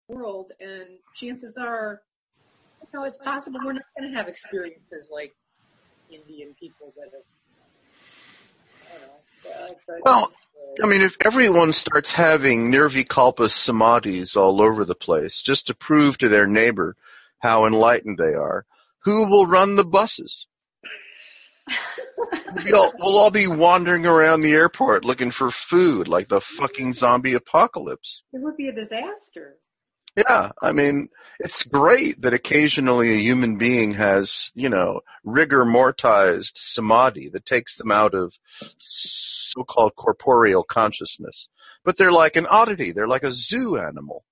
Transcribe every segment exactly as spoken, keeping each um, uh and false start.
world, and chances are, you know, it's possible we're not going to have experiences like Indian people that have, I don't know. Uh, but, well, I mean, if everyone starts having nirvikalpa samadhis all over the place just to prove to their neighbor how enlightened they are, who will run the buses? We'll all, we'll all be wandering around the airport looking for food like the fucking zombie apocalypse. It would be a disaster. Yeah, I mean, it's great that occasionally a human being has, you know, rigor mortized samadhi that takes them out of so-called corporeal consciousness. But they're like an oddity. They're like a zoo animal.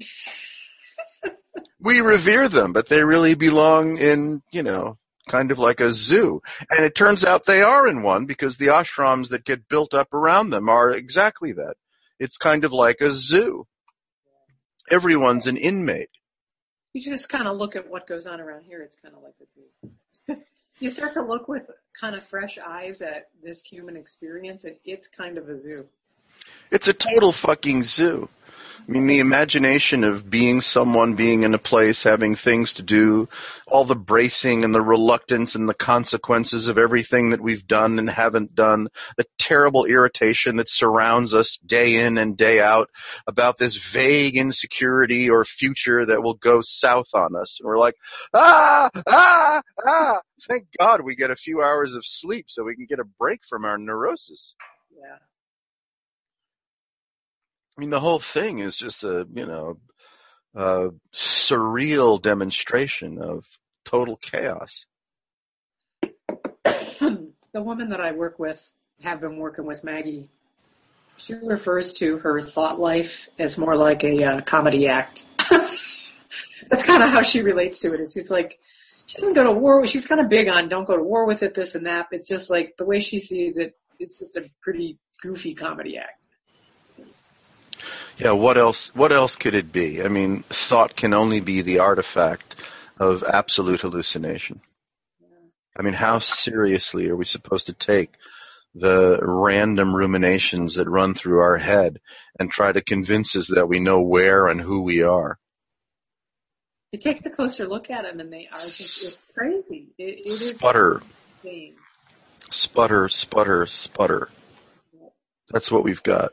We revere them, but they really belong in, you know, kind of like a zoo. And it turns out they are in one because the ashrams that get built up around them are exactly that. It's kind of like a zoo. Everyone's an inmate. You just kind of look at what goes on around here. It's kind of like a zoo. You start to look with kind of fresh eyes at this human experience, and it's kind of a zoo. It's a total fucking zoo. I mean, the imagination of being someone, being in a place, having things to do, all the bracing and the reluctance and the consequences of everything that we've done and haven't done, the terrible irritation that surrounds us day in and day out about this vague insecurity or future that will go south on us. And we're like, ah, ah, ah. Thank God we get a few hours of sleep so we can get a break from our neurosis. Yeah. I mean, the whole thing is just a, you know, a surreal demonstration of total chaos. The woman that I work with, have been working with, Maggie, she refers to her thought life as more like a uh, comedy act. That's kind of how she relates to it. It's just like, she doesn't go to war. She's kind of big on don't go to war with it, this and that. It's just like the way she sees it, it's just a pretty goofy comedy act. Yeah, what else, what else could it be? I mean, thought can only be the artifact of absolute hallucination. I mean, how seriously are we supposed to take the random ruminations that run through our head and try to convince us that we know where and who we are? You take a closer look at them and they are just, it's crazy. It, it is Sputter. insane. Sputter, sputter, sputter. That's what we've got.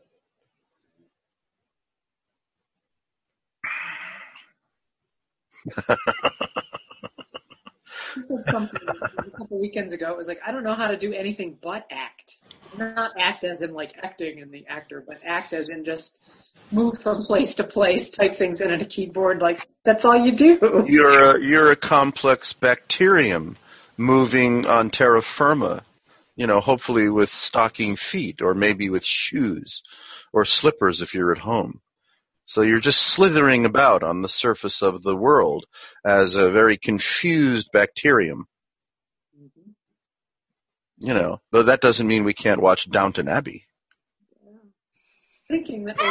He said something a couple weekends ago. It was like, I don't know how to do anything but act. Not act as in like acting and the actor, but act as in just move from place to place, type things in at a keyboard. Like, that's all you do. You're a, you're a complex bacterium moving on terra firma, you know, hopefully with stocking feet or maybe with shoes or slippers if you're at home. So you're just slithering about on the surface of the world as a very confused bacterium. Mm-hmm. You know, though that doesn't mean we can't watch Downton Abbey. Yeah. Thinking that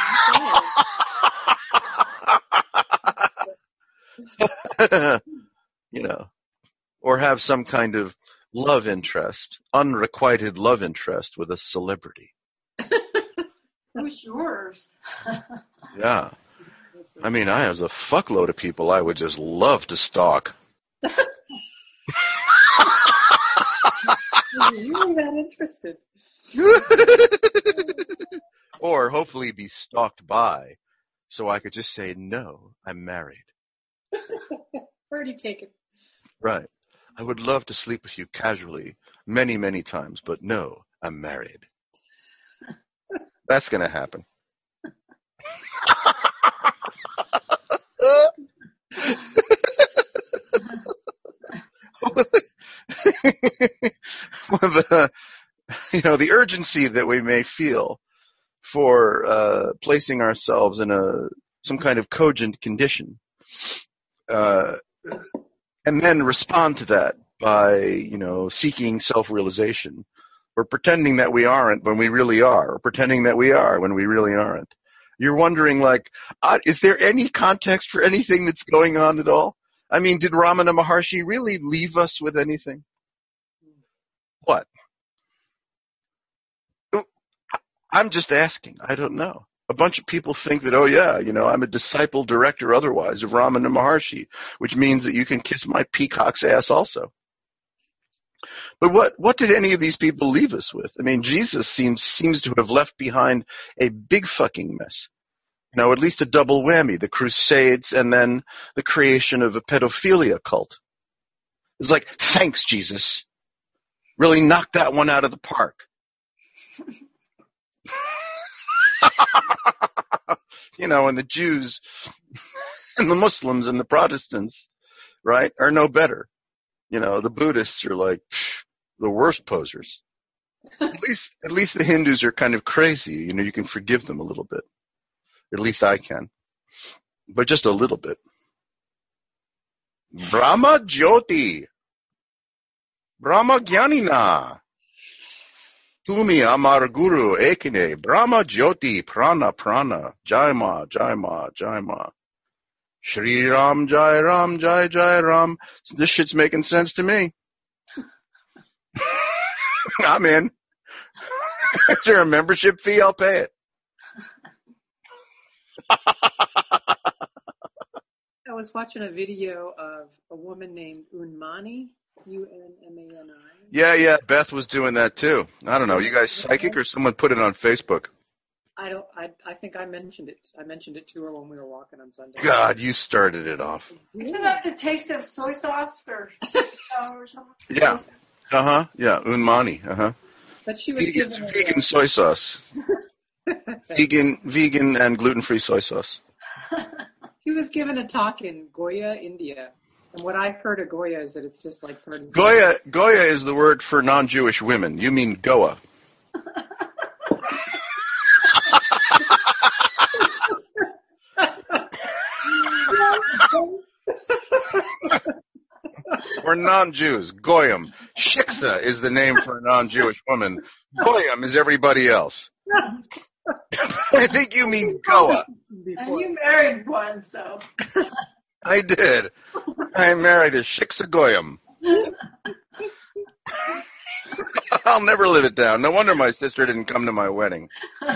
they you know, or have some kind of love interest, unrequited love interest with a celebrity. Who's yours? Yeah. I mean, I have a fuckload of people I would just love to stalk. Are you really that interested? Or hopefully be stalked by, so I could just say, no, I'm married. Already taken. Right. I would love to sleep with you casually many, many times, but no, I'm married. That's going to happen. the, you know, the urgency that we may feel for uh, placing ourselves in a some kind of cogent condition, uh, and then respond to that by, you know, seeking self-realization, or pretending that we aren't when we really are, or pretending that we are when we really aren't. You're wondering, like, uh, is there any context for anything that's going on at all? I mean, did Ramana Maharshi really leave us with anything? What? I'm just asking. I don't know. A bunch of people think that, oh yeah, you know, I'm a disciple, director, otherwise, of Ramana Maharshi, which means that you can kiss my peacock's ass also. But what, what did any of these people leave us with? I mean, Jesus seems, seems to have left behind a big fucking mess. You know, at least a double whammy, the Crusades and then the creation of a pedophilia cult. It's like, thanks, Jesus. Really knocked that one out of the park. You know, and the Jews and the Muslims and the Protestants, right, are no better. You know, the Buddhists are like psh, the worst posers. At least, at least the Hindus are kind of crazy. You know, you can forgive them a little bit. At least I can. But just a little bit. Brahma Jyoti. Brahma Jnanina. Tumi Amar Guru Ekine. Brahma Jyoti Prana Prana. Jai Ma, Jai Ma, Jai Ma. Shri Ram, Jai Ram, Jai Jai Ram. This shit's making sense to me. I'm in. Is there a membership fee? I'll pay it. I was watching a video of a woman named Unmani, U N M A N I. Yeah, yeah, Beth was doing that too. I don't know. You guys psychic or someone put it on Facebook? I don't. I I think I mentioned it. I mentioned it to her when we were walking on Sunday. God, you started it off. Isn't that the taste of soy sauce or, or something? Yeah. Uh huh. Yeah, Unmani. Uh huh. But she was Vegan, given a, vegan soy sauce. vegan, vegan and gluten-free soy sauce. She was given a talk in Goa, India. And what I've heard of Goa is that it's just like pardon. Goya, Goya is the word for non-Jewish women. You mean Goa. Or non-Jews. Goyim. Shiksa is the name for a non-Jewish woman. Goyim is everybody else. I think you mean Goa. And you married one, so. I did. I married a Shiksa Goyim. I'll never live it down. No wonder my sister didn't come to my wedding.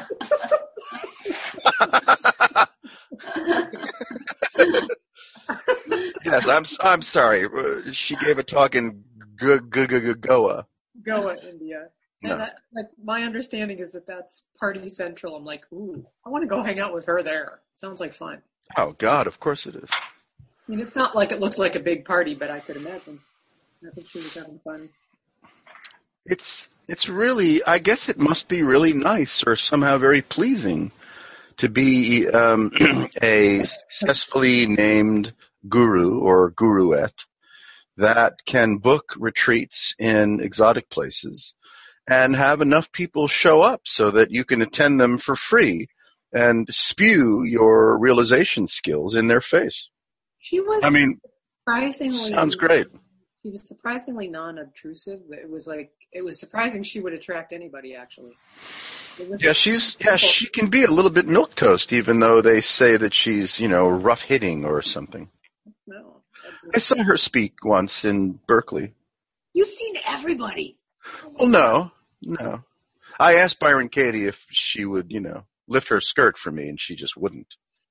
Yes, I'm I'm sorry. She gave a talk in G- G- G- Goa. Goa, India. And No. that, like, my understanding is that that's Party Central. I'm like, ooh, I want to go hang out with her there. Sounds like fun. Oh, God, of course it is. I mean, it's not like it looks like a big party, but I could imagine. I think she was having fun. It's it's really, I guess it must be really nice or somehow very pleasing to be um, a successfully named guru or guruette that can book retreats in exotic places and have enough people show up so that you can attend them for free and spew your realization skills in their face. She was I mean, surprisingly sounds great. She was surprisingly non-obtrusive. It was like it was surprising she would attract anybody. Actually, it was Yeah, she's yeah she can be a little bit milquetoast, even though they say that she's you know rough hitting or something. No, I saw her speak once in Berkeley. you've seen everybody. Well, no, no. I asked Byron Katie if she would, you know, lift her skirt for me, and she just wouldn't.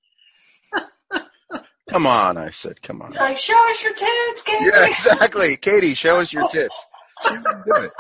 Come on, I said, come on. Like, show us your tits, Katie. Yeah, exactly. Katie, show us your tits. She wouldn't do it.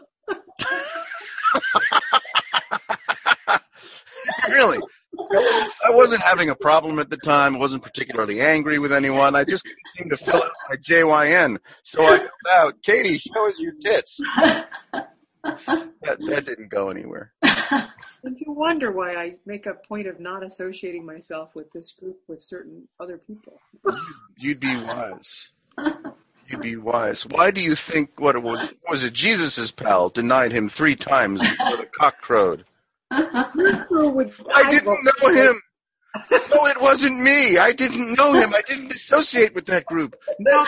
Really. I wasn't having a problem at the time. I wasn't particularly angry with anyone. I just couldn't seem to fill out my J Y N. So I yelled out, Katie, show us your tits. That, that didn't go anywhere. And you wonder why I make a point of not associating myself with this group with certain other people. You'd be wise. You'd be wise. Why do you think what it was? Was it Jesus' pal denied him three times before the cock crowed? Would, I didn't know him. No, it wasn't me. I didn't know him. I didn't associate with that group. No.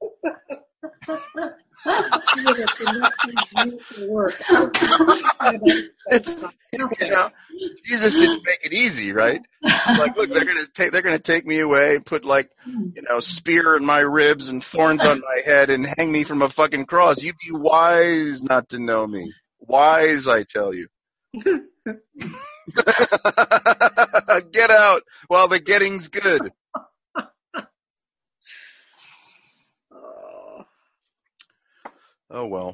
It's, you know, Jesus didn't make it easy, right? Like, look, they're gonna take they're gonna take me away, put like, you know, spear in my ribs and thorns on my head, and hang me from a fucking cross. You'd be wise not to know me. Wise, I tell you. Get out while the getting's good. Oh. Oh, well.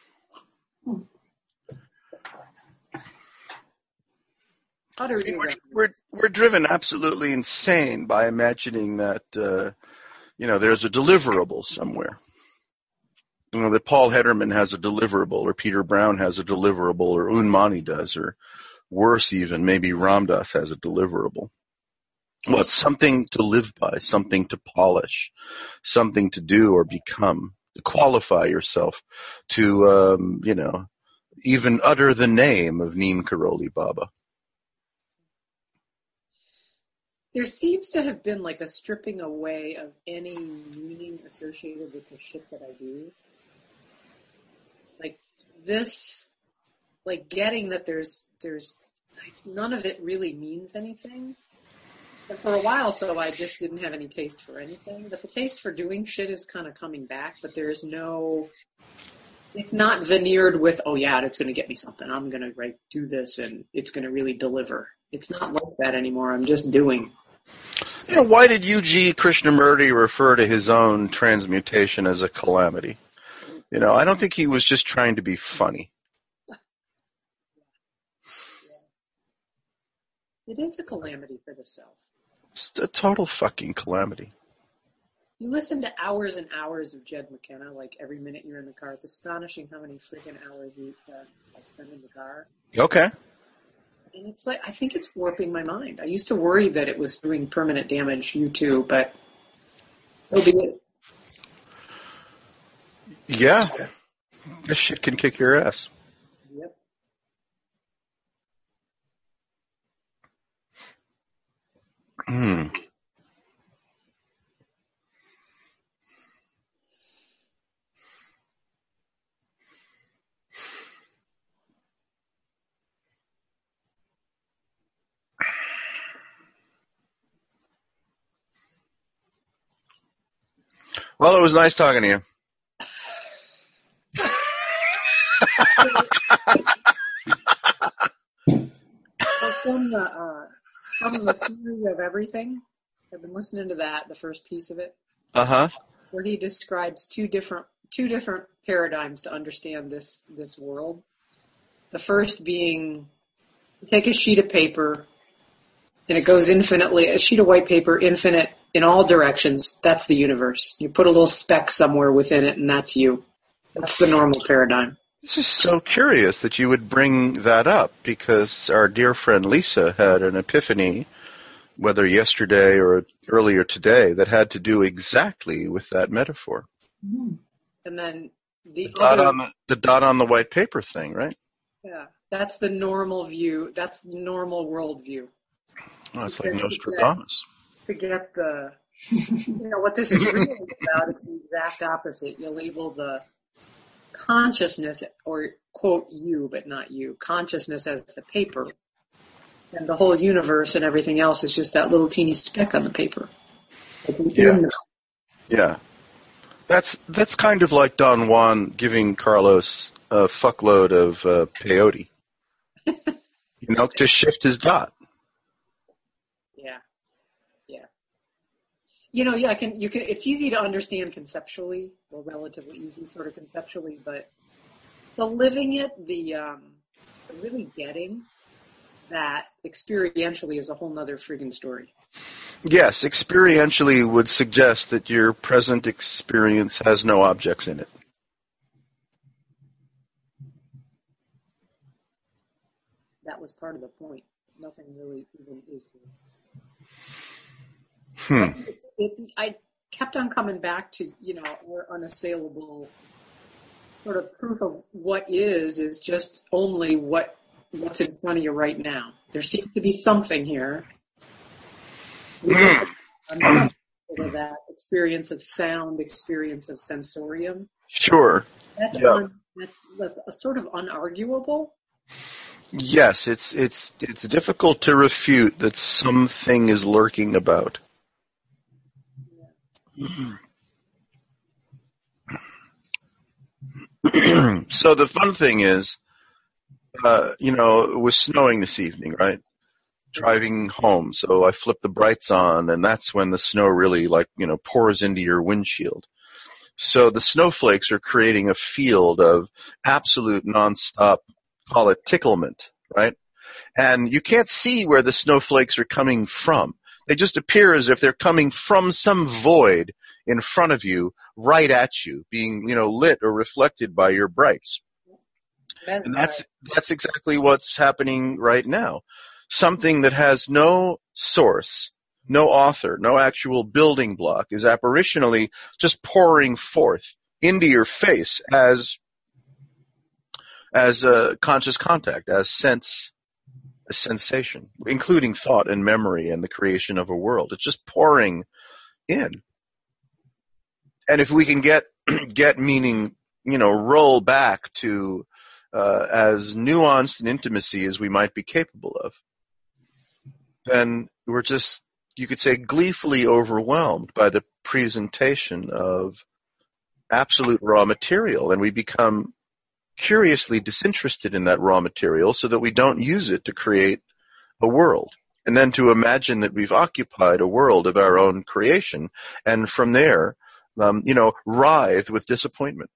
Utter I mean, we're, we're we're driven absolutely insane by imagining that uh, you know there's a deliverable somewhere. You know that Paul Hederman has a deliverable, or Peter Brown has a deliverable, or Unmani does, or worse even, maybe Ramdas has a deliverable. Well, it's something to live by, something to polish, something to do or become, to qualify yourself, to um, you know even utter the name of Neem Karoli Baba. There seems to have been like a stripping away of any meaning associated with the shit that I do. Like this, like getting that there's, there's, none of it really means anything. And for a while, so I just didn't have any taste for anything. But the taste for doing shit is kind of coming back, but there's no, it's not veneered with, oh yeah, it's going to get me something. I'm going to like do this and it's going to really deliver. It's not like that anymore. I'm just doing. You know, why did U G Krishnamurti refer to his own transmutation as a calamity? You know, I don't think he was just trying to be funny. It is a calamity for the self. It's a total fucking calamity. You listen to hours and hours of Jed McKenna, like every minute you're in the car. It's astonishing how many freaking hours you uh, I spend in the car. Okay. And it's like, I think it's warping my mind. I used to worry that it was doing permanent damage, you too, but so be it. Yeah. This shit can kick your ass. Yep. Hmm. Well, it was nice talking to you. So from the, uh, from the Theory of Everything, I've been listening to that, the first piece of it, Uh-huh. where he describes two different two different paradigms to understand this this world. The first being, take a sheet of paper, and it goes infinitely, a sheet of white paper, infinite in all directions. That's the universe. You put a little speck somewhere within it, and that's you. That's the normal paradigm. This is so curious that you would bring that up, because our dear friend Lisa had an epiphany, whether yesterday or earlier today, that had to do exactly with that metaphor. And then the, The dot other, on the, the dot on the white paper thing, right? yeah, that's the normal view. That's the normal world view. Oh, it's He like said Nostradamus. To get the, you know, what this is really about is the exact opposite. You label the consciousness, or quote you, but not you, consciousness as the paper. And the whole universe and everything else is just that little teeny speck on the paper. Like Yeah. the, Yeah. That's that's kind of like Don Juan giving Carlos a fuckload of uh, peyote, you know, to shift his dot. yeah, yeah. You know, yeah, I can. You can. It's easy to understand conceptually, or relatively easy, sort of conceptually, but the living it, the um, the really getting that experientially is a whole nother friggin' story. Yes, experientially would suggest that your present experience has no objects in it. That was part of the point. Nothing really even is here. Hmm. It, it, I kept on coming back to, you know, our unassailable sort of proof of what is, is just only what what's in front of you right now. There seems to be something here. Mm. I'm of that experience of sound, experience of sensorium. Sure. That's Yeah. un, that's that's a sort of unarguable. Yes, it's it's it's difficult to refute that something is lurking about. So the fun thing is, uh, you know, it was snowing this evening, right? Driving home, so I flip the brights on, and that's when the snow really, like, you know, pours into your windshield. So the snowflakes are creating a field of absolute nonstop, call it ticklement, right? And you can't see where the snowflakes are coming from. They just appear as if they're coming from some void in front of you, right at you, being, you know, lit or reflected by your brights. And that's that's exactly what's happening right now. Something that has no source, no author, no actual building block is apparitionally just pouring forth into your face as as a conscious contact, as sense, as sensation, including thought and memory and the creation of a world. It's just pouring in. And if we can get get meaning, you know, roll back to uh, as nuanced an intimacy as we might be capable of, then we're just, you could say, gleefully overwhelmed by the presentation of absolute raw material, and we become curiously disinterested in that raw material so that we don't use it to create a world, and then to imagine that we've occupied a world of our own creation, and from there, um, you know, writhe with disappointment.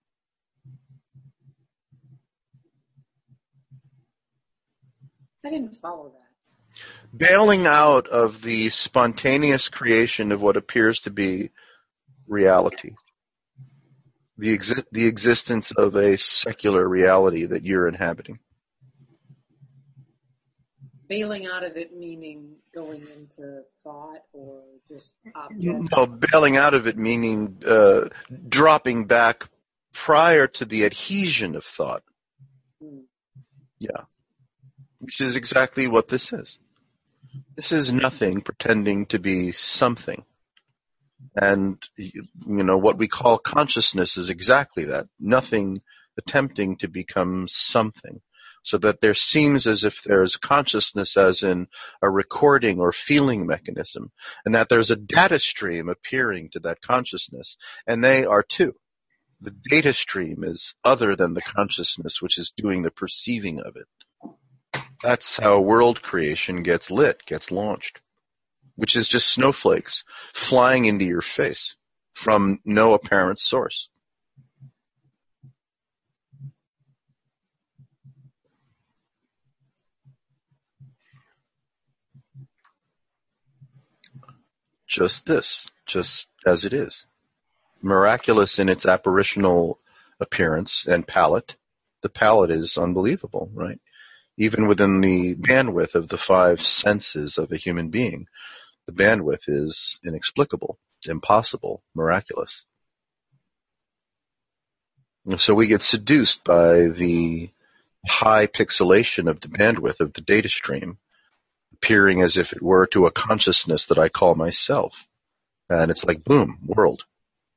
I didn't follow that. Bailing out of the spontaneous creation of what appears to be reality. The, exi- the existence of a secular reality that you're inhabiting. Bailing out of it meaning going into thought or just object? No, bailing out of it meaning uh, dropping back prior to the adhesion of thought. Hmm. Yeah. Which is exactly what this is. This is nothing pretending to be something. And, you know, what we call consciousness is exactly that. Nothing attempting to become something. So that there seems as if there's consciousness as in a recording or feeling mechanism, and that there's a data stream appearing to that consciousness, and they are two. The data stream is other than the consciousness which is doing the perceiving of it. That's how world creation gets lit, gets launched, which is just snowflakes flying into your face from no apparent source. Just this, just as it is. Miraculous in its apparitional appearance and palette. The palette is unbelievable, right? Even within the bandwidth of the five senses of a human being, the bandwidth is inexplicable, impossible, miraculous. And so we get seduced by the high pixelation of the bandwidth of the data stream, appearing as if it were to a consciousness that I call myself. And it's like, boom, world.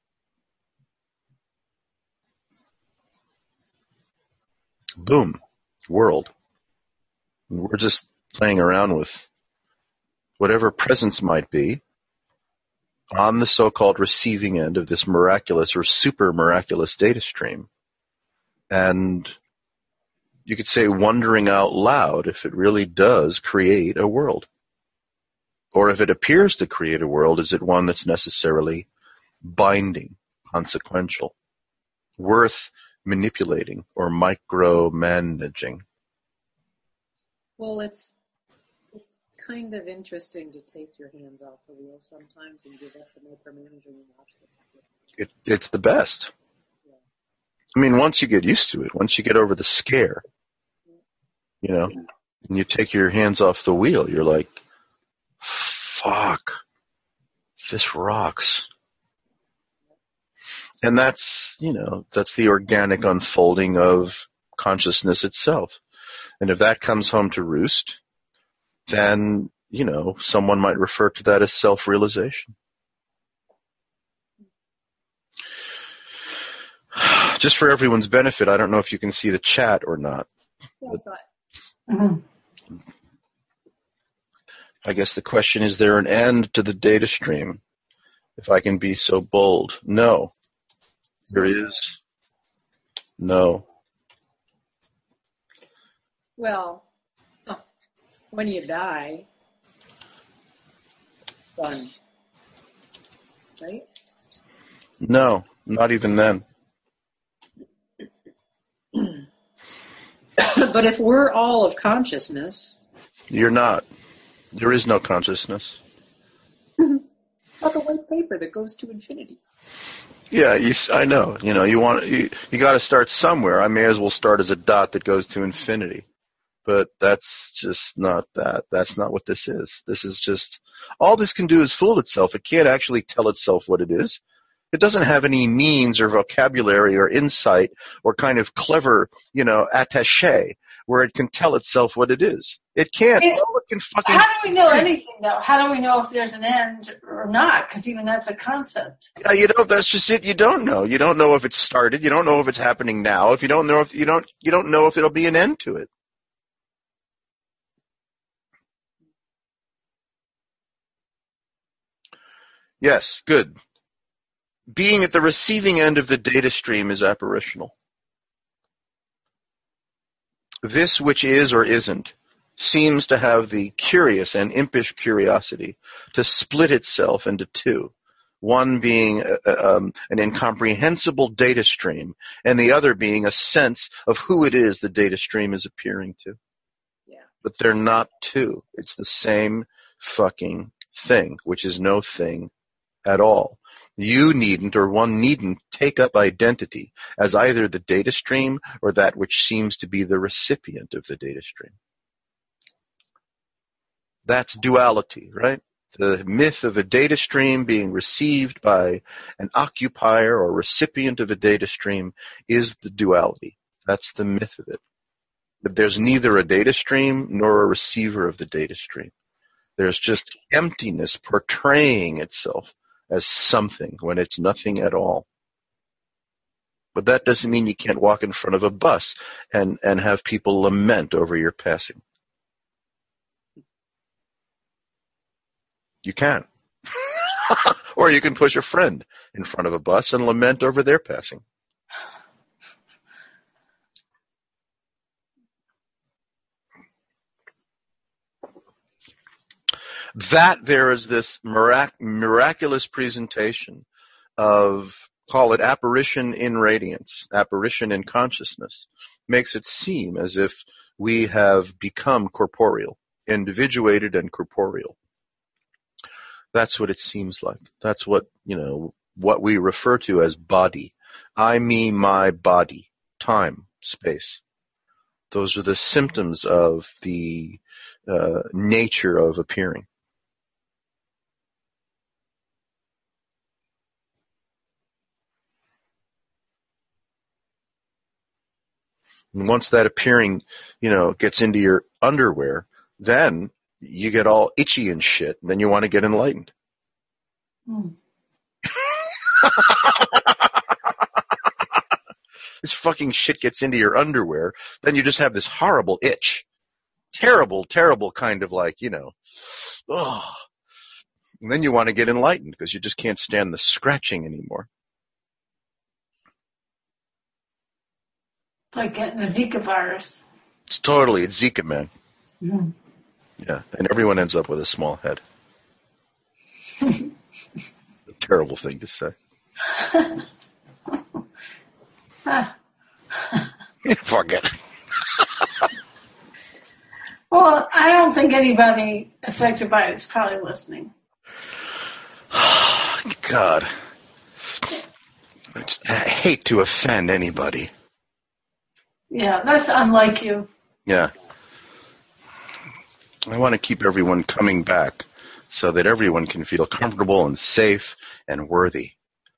Boom, world. And we're just playing around with whatever presence might be on the so-called receiving end of this miraculous or super miraculous data stream. And you could say wondering out loud if it really does create a world. Or if it appears to create a world, is it one that's necessarily binding, consequential, worth manipulating or micromanaging? Well, it's it's kind of interesting to take your hands off the wheel sometimes and give up the micromanaging and watch it. It, it's the best. Yeah. I mean, once you get used to it, once you get over the scare, yeah. you know, and you take your hands off the wheel, you're like, fuck, this rocks. And that's, you know, that's the organic unfolding of consciousness itself. And if that comes home to roost, then, you know, someone might refer to that as self-realization. Just for everyone's benefit, I don't know if you can see the chat or not. Yeah, I saw it. Mm-hmm. I guess the question, is there an end to the data stream? If I can be so bold. No. There is no. Well, when you die, done, right? No, not even then. But if we're all of consciousness, You're not. There is no consciousness. like a white paper that goes to infinity. Yeah, you, I know. You know, you want you, you got to start somewhere. I may as well start as a dot that goes to infinity. But that's just not that. That's not what this is. This is just, all this can do is fool itself. It can't actually tell itself what it is. It doesn't have any means or vocabulary or insight or kind of clever, you know, attaché where it can tell itself what it is. It can't. I mean, All it can fucking. how do we know anything, though? How do we know if there's an end or not? Because even that's a concept. Yeah, you know, that's just it. You don't know. You don't know if it's started. You don't know if it's happening now. If you don't know if you don't, you don't know if it'll be an end to it. Yes, good. Being at the receiving end of the data stream is apparitional. This which is or isn't seems to have the curious and impish curiosity to split itself into two, one being a, um, an incomprehensible data stream, and the other being a sense of who it is the data stream is appearing to. Yeah. But they're not two. It's the same fucking thing, which is no thing at all. You needn't, or one needn't, take up identity as either the data stream or that which seems to be the recipient of the data stream. That's duality, right? The myth of a data stream being received by an occupier or recipient of a data stream is the duality. That's the myth of it. But there's neither a data stream nor a receiver of the data stream. There's just emptiness portraying itself as something when it's nothing at all. But that doesn't mean you can't walk in front of a bus and, and have people lament over your passing. You can. Or you can push a friend in front of a bus and lament over their passing. That there is this mirac- miraculous presentation of, call it apparition in radiance, apparition in consciousness, makes it seem as if we have become corporeal, individuated and corporeal. That's what it seems like. That's what, you know, what we refer to as body. I, me, my body, time, space. Those are the symptoms of the uh, nature of appearing. And once that appearing, you know, gets into your underwear, then you get all itchy and shit, and then you want to get enlightened. Hmm. This fucking shit gets into your underwear, then you just have this horrible itch. Terrible, terrible kind of like, you know, oh. And then you want to get enlightened because you just can't stand the scratching anymore. It's like getting the Zika virus. It's totally, it's Zika, man. Mm-hmm. Yeah, and everyone ends up with a small head. A terrible thing to say. Fuck it. Well, I don't think anybody affected by it is probably listening. God. I hate to offend anybody. Yeah, that's unlike you. Yeah. I want to keep everyone coming back so that everyone can feel comfortable and safe and worthy.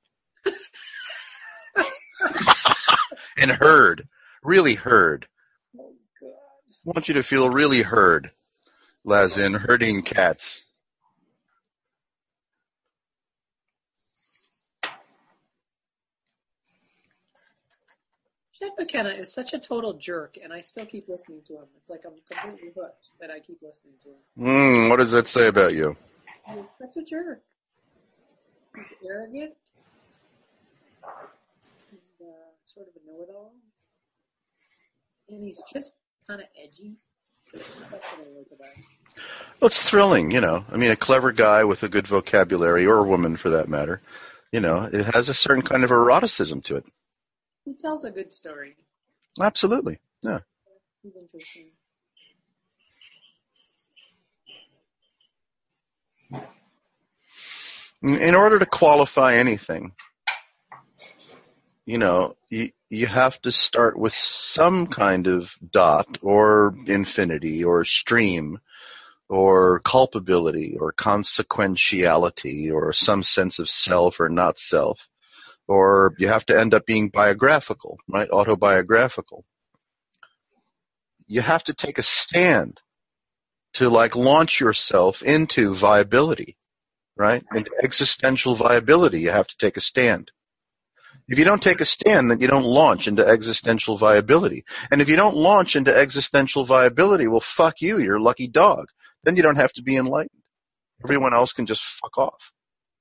And heard. Really heard. Oh, God. I want you to feel really heard, as in herding cats. Chet McKenna is such a total jerk, and I still keep listening to him. It's like I'm completely hooked that I keep listening to him. Mm, what does that say about you? He's such a jerk. He's arrogant, and, uh, sort of a know-it-all, and he's just kind of edgy. That's what I like about it. Well, it's thrilling, you know. I mean, a clever guy with a good vocabulary, or a woman for that matter, you know, it has a certain kind of eroticism to it. He tells a good story. Absolutely, yeah. He's interesting. In order to qualify anything, you know, you, you have to start with some kind of dot or infinity or stream or culpability or consequentiality or some sense of self or not self. Or you have to end up being biographical, right? Autobiographical. You have to take a stand to like launch yourself into viability. Right? And existential viability, you have to take a stand. If you don't take a stand, then you don't launch into existential viability. And if you don't launch into existential viability, well, fuck you, you're a lucky dog. Then you don't have to be enlightened. Everyone else can just fuck off.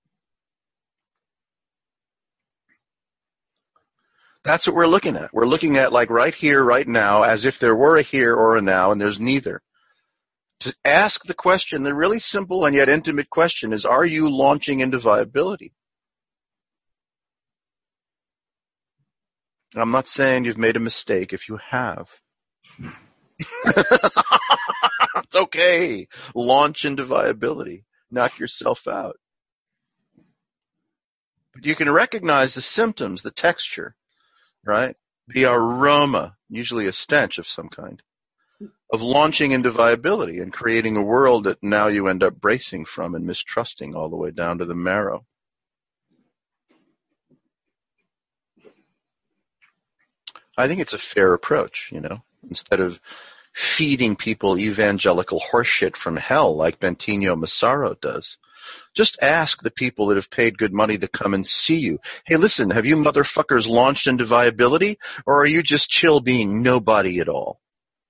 That's what we're looking at. We're looking at like right here, right now, as if there were a here or a now, and there's neither. To ask the question, the really simple and yet intimate question is, are you launching into viability? I'm not saying you've made a mistake if you have. It's okay. Launch into viability. Knock yourself out. But you can recognize the symptoms, the texture, right? The aroma, usually a stench of some kind, of launching into viability and creating a world that now you end up bracing from and mistrusting all the way down to the marrow. I think it's a fair approach, you know, instead of feeding people evangelical horseshit from hell like Bentinho Massaro does. Just ask the people that have paid good money to come and see you. Hey, listen, have you motherfuckers launched into viability, or are you just chill being nobody at all?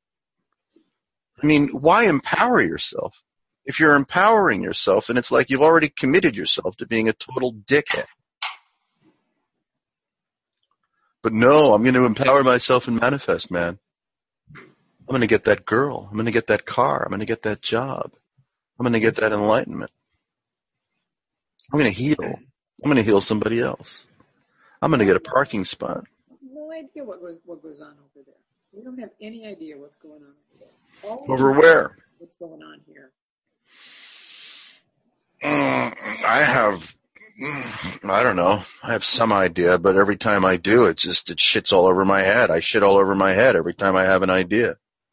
I mean, why empower yourself? If you're empowering yourself, then it's like you've already committed yourself to being a total dickhead. But no, I'm going to empower myself and manifest, man. I'm going to get that girl. I'm going to get that car. I'm going to get that job. I'm going to get that enlightenment. I'm going to heal. I'm going to heal somebody else. I'm going to get a parking spot. No idea what goes, what goes on over there. We don't have any idea what's going on over there. All Over where? What's going on here? Mm, I have, I don't know. I have some idea, but every time I do, it just, it shits all over my head. I shit all over my head every time I have an idea.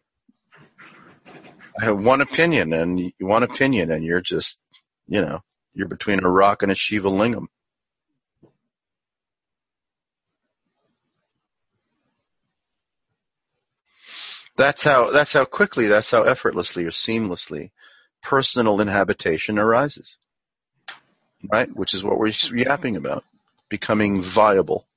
I have one opinion, and one opinion, and you're just, you know, you're between a rock and a Shiva lingam. That's how, that's how quickly, that's how effortlessly or seamlessly personal inhabitation arises. Right? Which is what we're yapping about. Becoming viable.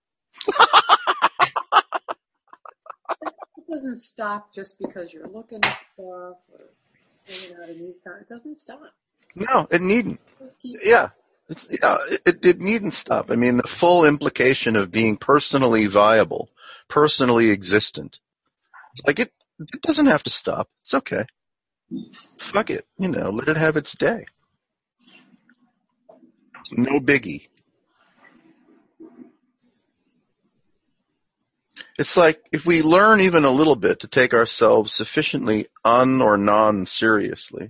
It doesn't stop just because you're looking at stuff or hanging out in these times. It doesn't stop. No, it needn't. Yeah. It's, yeah, it, it needn't stop. I mean, the full implication of being personally viable, personally existent, like it, it doesn't have to stop. It's okay. Fuck it. You know, let it have its day. No biggie. It's like if we learn even a little bit to take ourselves sufficiently un or non-seriously,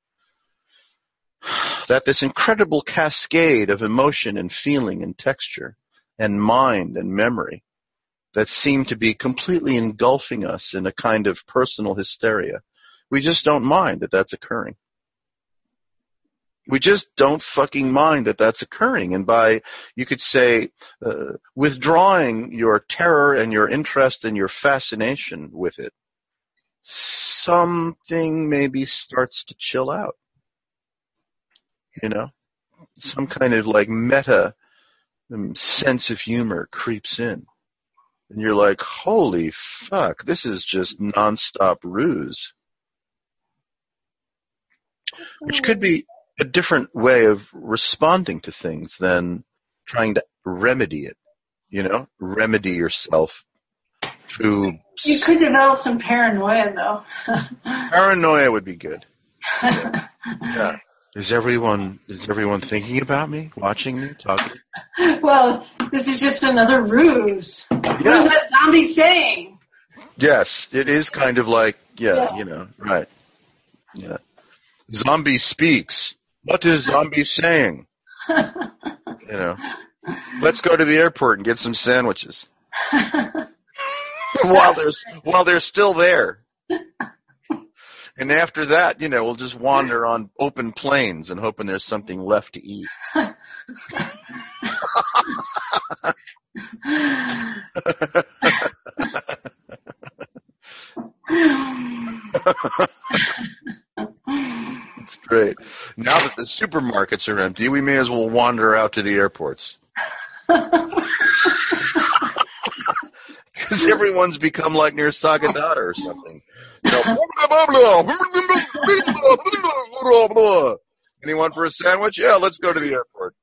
that this incredible cascade of emotion and feeling and texture and mind and memory that seem to be completely engulfing us in a kind of personal hysteria, we just don't mind that that's occurring. We just don't fucking mind that that's occurring. And by, you could say, uh, withdrawing your terror and your interest and your fascination with it, something maybe starts to chill out. You know? Some kind of like meta um, sense of humor creeps in. And you're like, holy fuck, this is just nonstop ruse. Which could be a different way of responding to things than trying to remedy it, you know, remedy yourself tubes. You could develop some paranoia, though. Paranoia would be good. Yeah. Is everyone is everyone thinking about me, watching me, talking? Well, this is just another ruse. Yeah. What is that zombie saying? Yes, it is kind of like, yeah, Yeah. you know, right. Yeah. Zombie speaks. What is zombie saying? You know. Let's go to the airport and get some sandwiches. while they're while they're still there. And after that, you know, we'll just wander on open plains and hoping there's something left to eat. It's great. Now that the supermarkets are empty, we may as well wander out to the airports. Because everyone's become like near Sagadata or something. You know, blah, blah, blah, blah. Anyone for a sandwich? Yeah, let's go to the airport.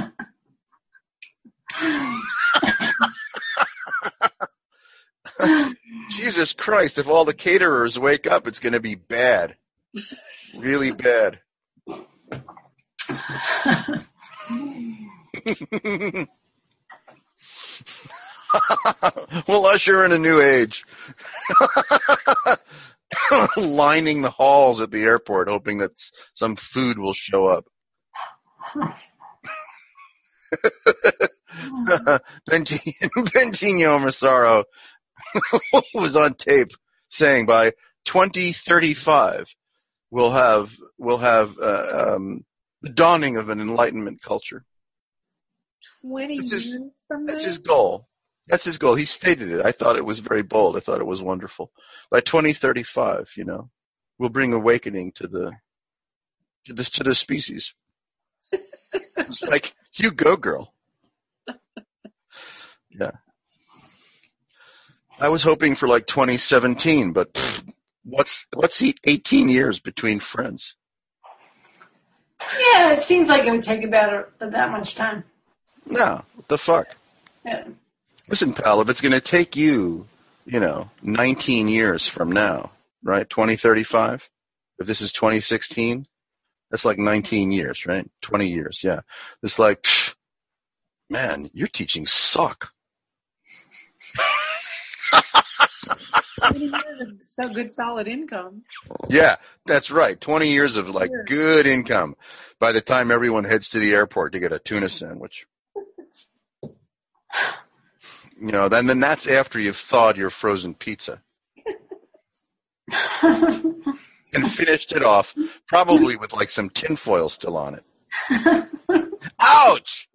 Jesus Christ, if all the caterers wake up, it's going to be bad. Really bad. We'll usher in a new age. Lining the halls at the airport, hoping that some food will show up. Bentinho Massaro was on tape saying by twenty thirty-five we'll have we'll have uh, um, the dawning of an enlightenment culture. Twenty that's years his, from now. That's his goal. That's his goal. He stated it. I thought it was very bold. I thought it was wonderful. By twenty thirty-five, you know, we'll bring awakening to the to the, to the species. It's like, you go, girl. Yeah. I was hoping for like twenty seventeen, but pff, what's what's the eighteen years between friends? Yeah, it seems like it would take about a, that much time. No, what the fuck? Yeah. Listen, pal, if it's going to take you, you know, nineteen years from now, right, twenty thirty-five, if this is twenty sixteen, that's like nineteen years, right? twenty years, yeah. It's like, pff, man, your teachings suck. twenty years of so good solid income. Yeah, that's right. twenty years of like Sure. good income by the time everyone heads to the airport to get a tuna sandwich. You know, then then that's after you've thawed your frozen pizza. And finished it off, probably with like some tinfoil still on it. Ouch!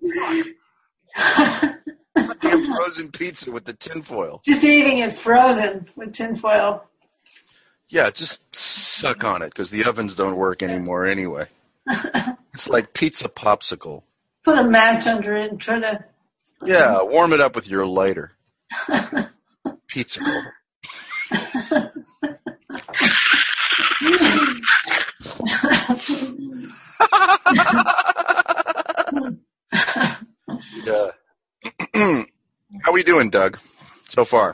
Damn frozen pizza with the tinfoil. Just eating it frozen with tinfoil. Yeah, just suck on it because the ovens don't work anymore anyway. It's like pizza popsicle. Put a match under it and try to... Yeah, warm it up with your lighter. Pizza roll. Yeah. How we doing, Doug, so far?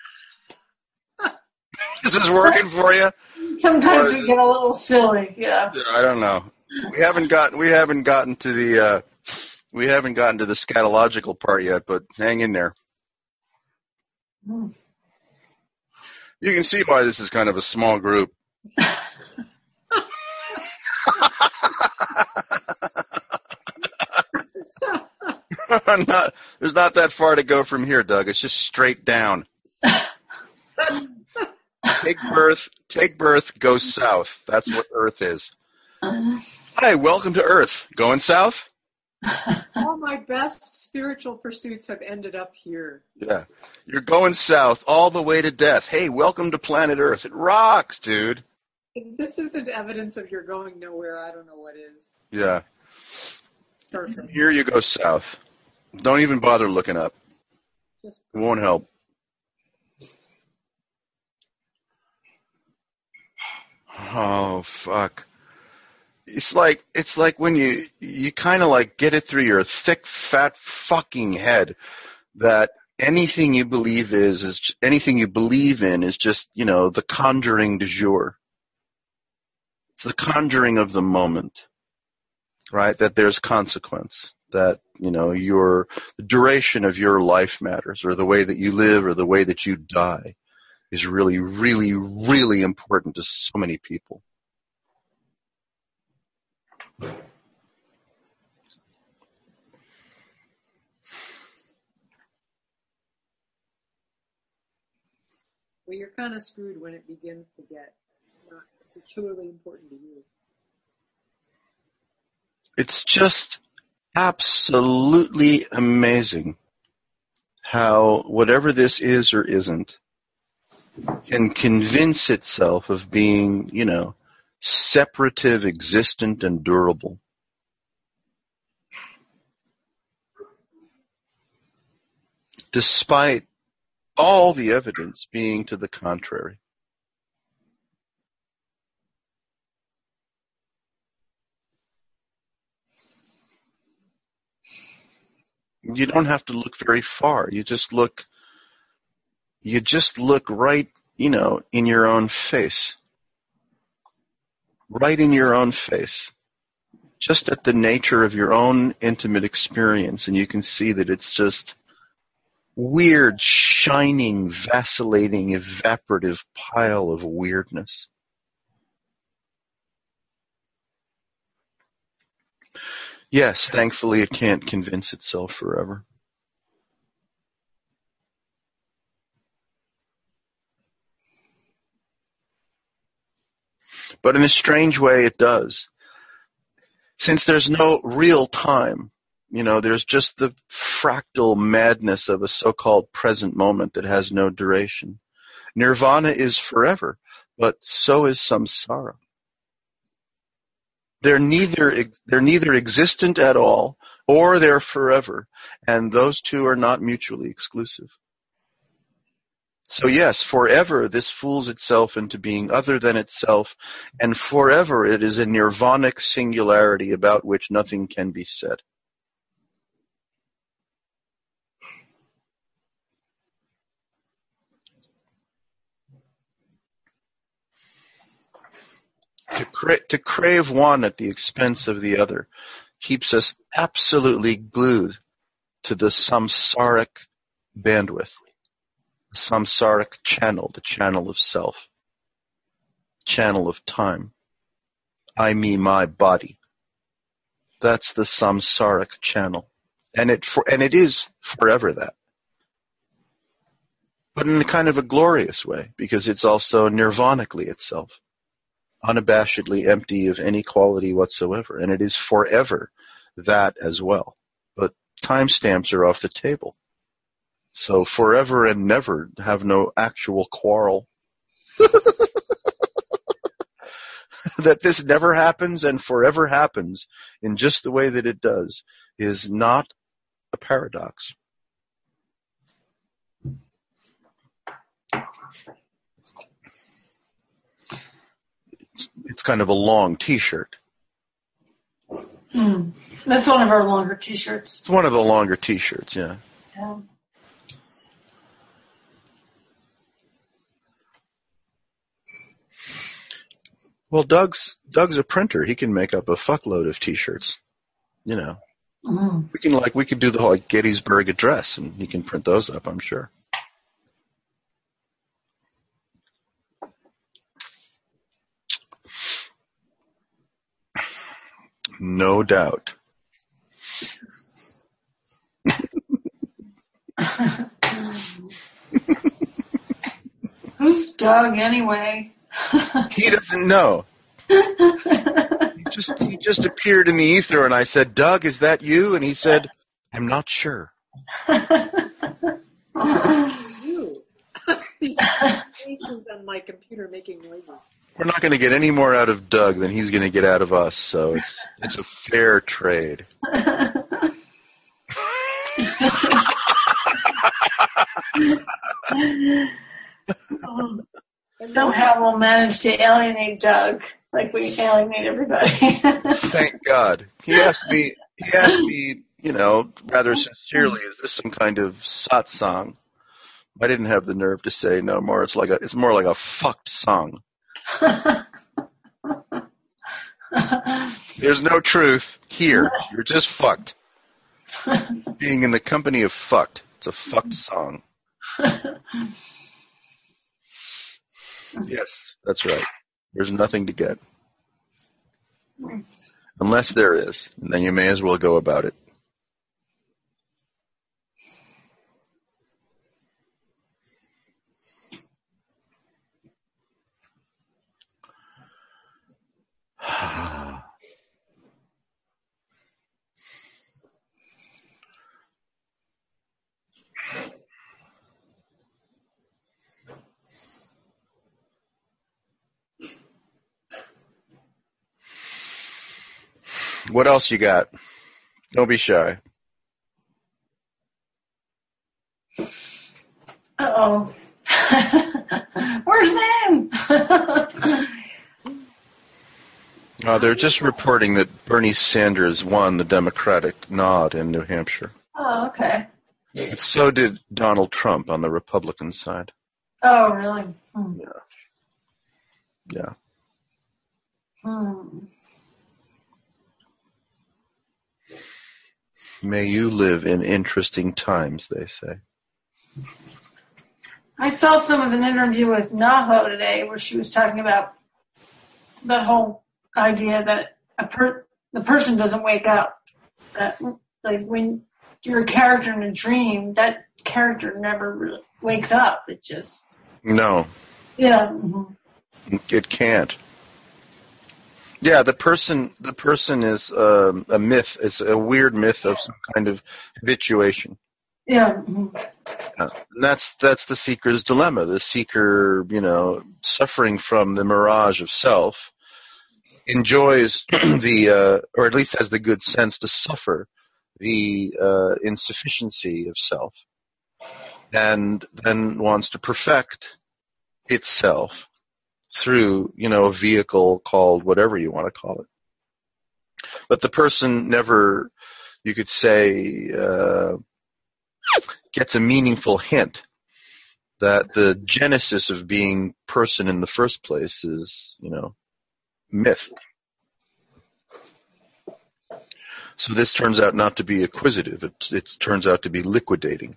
Is this working for you? Sometimes we get a little silly, yeah. Yeah, I don't know. We haven't got we haven't gotten to the uh, we haven't gotten to the scatological part yet, but hang in there. Mm. You can see why this is kind of a small group. not, there's not that far to go from here, Doug. It's just straight down. Take birth, take birth, go south. That's what Earth is. Uh, Hi, welcome to Earth. Going south? All my best spiritual pursuits have ended up here. Yeah. You're going south all the way to death. Hey, welcome to planet Earth. It rocks, dude. If this isn't evidence of you're going nowhere, I don't know what is. Yeah. Perfect. Here you go south. Don't even bother looking up. Just It won't help. Oh, fuck. It's like it's like when you you kind of like get it through your thick, fat fucking head that anything you believe is, is anything you believe in is just, you know, the conjuring du jour. It's the conjuring of the moment, right? That there's consequence, that, you know, your, the duration of your life matters, or the way that you live, or the way that you die is really, really, really important to so many people. Well, you're kind of screwed when it begins to get not particularly important to you. It's just absolutely amazing how whatever this is or isn't can convince itself of being, you know, separative, existent, and durable. Despite all the evidence being to the contrary. You don't have to look very far. You just look, you just look right, you know, in your own face. Right in your own face. Just at the nature of your own intimate experience, and you can see that it's just weird, shining, vacillating, evaporative pile of weirdness. Yes, thankfully it can't convince itself forever. But in a strange way it does. Since there's no real time, you know, there's just the fractal madness of a so-called present moment that has no duration. Nirvana is forever, but so is samsara. They're neither, they're neither existent at all, or they're forever, and those two are not mutually exclusive. So yes, forever this fools itself into being other than itself, and forever it is a nirvanic singularity about which nothing can be said. To, cra- to crave one at the expense of the other keeps us absolutely glued to the samsaric bandwidth, the samsaric channel, the channel of self, channel of time. I, me, my body. That's the samsaric channel. And it, for, and it is forever that. But in a kind of a glorious way, because it's also nirvanically itself. Unabashedly empty of any quality whatsoever, and it is forever that as well. But timestamps are off the table. So forever and never have no actual quarrel. That this never happens and forever happens in just the way that it does is not a paradox. It's kind of a long T-shirt. Mm. That's one of our longer T-shirts. It's one of the longer T-shirts, yeah. Yeah. Well, Doug's Doug's a printer. He can make up a fuckload of T-shirts. You know, Mm-hmm. we can like we could do the whole like, Gettysburg Address, and he can print those up. I'm sure. No doubt. Who's Doug anyway? He doesn't know. He just he just appeared in the ether, and I said, "Doug, is that you?" And he said, "I'm not sure." You. These faces on my computer making noises. We're not going to get any more out of Doug than he's going to get out of us, so it's it's a fair trade. Somehow we'll manage to alienate Doug, like we alienate everybody. Thank God. He asked me. He asked me you know, rather sincerely, is this some kind of satsang? I didn't have the nerve to say no more. It's like a, it's more like a fucked song. There's no truth here. You're just fucked. Being in the company of fucked. It's a fucked song. Yes, that's right. There's nothing to get. Unless there is, and then you may as well go about it. What else you got? Don't be shy. Uh-oh. Where's them? Uh, they're just reporting that Bernie Sanders won the Democratic nod in New Hampshire. Oh, okay. But so did Donald Trump on the Republican side. Oh, really? Hmm. Yeah. Yeah. Hmm. May you live in interesting times, they say. I saw some of an interview with Naho today where she was talking about that whole idea that a per- the person doesn't wake up. That, like, when you're a character in a dream, that character never really wakes up. It just... No. Yeah. Mm-hmm. It can't. Yeah, the person the person is um, a myth. It's a weird myth of some kind of habituation. Yeah. Mm-hmm. Uh, and that's that's the seeker's dilemma. The seeker, you know, suffering from the mirage of self, enjoys the, uh, or at least has the good sense to suffer the uh, insufficiency of self, and then wants to perfect itself through, you know, a vehicle called whatever you want to call it. But the person never, you could say, uh, gets a meaningful hint that the genesis of being person in the first place is, you know, myth. So this turns out not to be acquisitive. It, it turns out to be liquidating.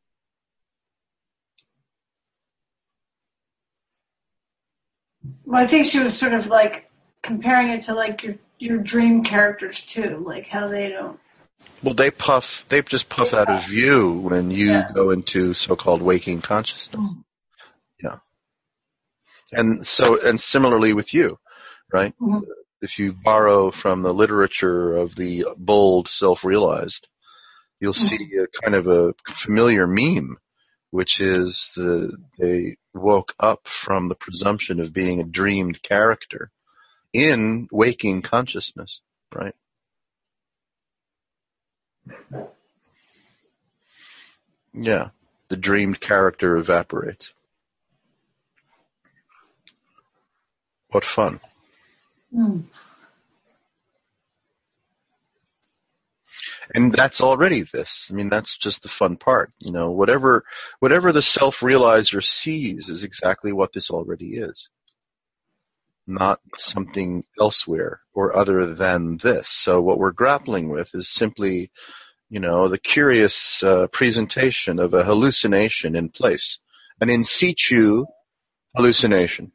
Well, I think she was sort of like comparing it to like your your dream characters too, like how they don't. Well, they puff. They just puff out of view when you Yeah. go into so-called waking consciousness. Mm. Yeah. And so, and similarly with you, right? Mhm. If you borrow from the literature of the bold self-realized, you'll Mhm. see a kind of a familiar meme, which is the they woke up from the presumption of being a dreamed character in waking consciousness, right? Yeah, the dreamed character evaporates. What fun. Mm. And that's already this. I mean, that's just the fun part. You know, whatever whatever the self-realizer sees is exactly what this already is. Not something elsewhere or other than this. So what we're grappling with is simply, you know, the curious uh, presentation of a hallucination in place, an in situ hallucination,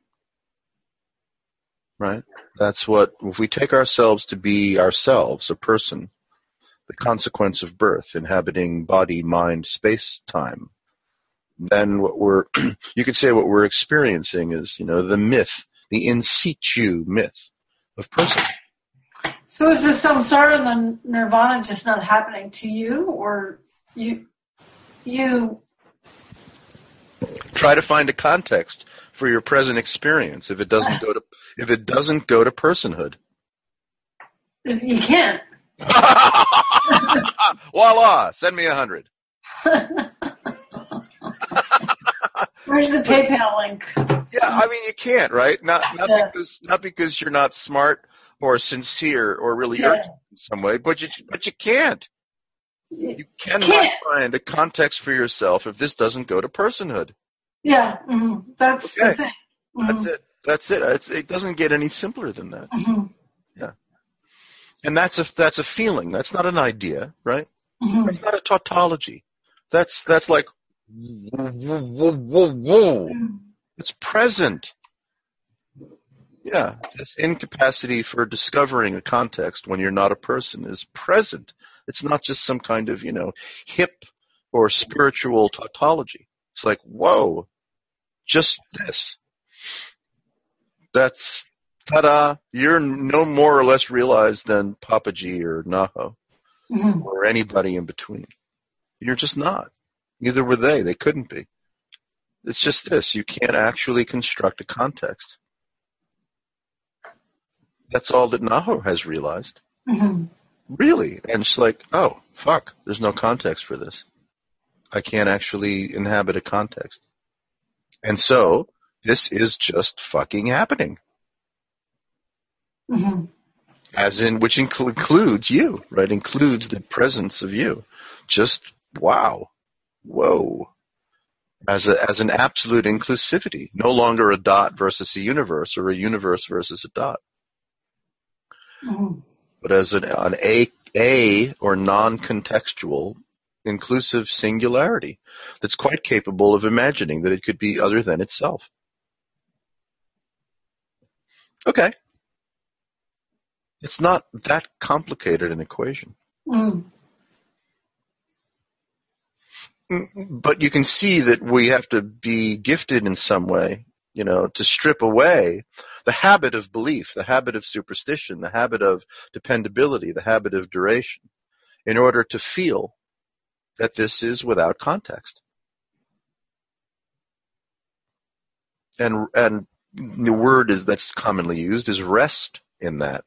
right? That's what, if we take ourselves to be ourselves, a person, the consequence of birth, inhabiting body, mind, space, time, then what we're, you could say what we're experiencing is, you know, the myth, the in situ myth of person. So is the samsara and the nirvana just not happening to you, or you you? Try to find a context for your present experience if it doesn't go to if it doesn't go to personhood. You can't. Voila! Send me a hundred. Where's the PayPal link? Yeah, I mean you can't, right? Not not Yeah. because not because you're not smart or sincere or really Yeah. urgent in some way, but you but you can't. You cannot Can't. find a context for yourself if this doesn't go to personhood. Yeah, mm-hmm. That's Okay. the thing. Mm-hmm. That's it. That's it. It's, it doesn't get any simpler than that. Mm-hmm. Yeah. And that's a that's a feeling. That's not an idea, right? Mm-hmm. That's not a tautology. That's that's like whoa, whoa, whoa, whoa. Mm-hmm. It's present. Yeah, this incapacity for discovering a context when you're not a person is present. It's not just some kind of, you know, hip or spiritual tautology. It's like, whoa, just this. That's, ta-da, you're no more or less realized than Papaji or Naho Mm-hmm. or anybody in between. You're just not. Neither were they. They couldn't be. It's just this. You can't actually construct a context. That's all that Naho has realized. Mm-hmm. Really. And it's like, oh, fuck, there's no context for this. I can't actually inhabit a context. And so, this is just fucking happening. Mm-hmm. As in, which incl- includes you, right? Includes the presence of you. Just, wow. Whoa. As a, as an absolute inclusivity. No longer a dot versus a universe or a universe versus a dot. Mm-hmm. But as an, an a, a or non-contextual inclusive singularity that's quite capable of imagining that it could be other than itself. Okay. It's not that complicated an equation. Mm. But you can see that we have to be gifted in some way, you know, to strip away the habit of belief, the habit of superstition, the habit of dependability, the habit of duration, in order to feel that this is without context. And and the word is that's commonly used is rest in that.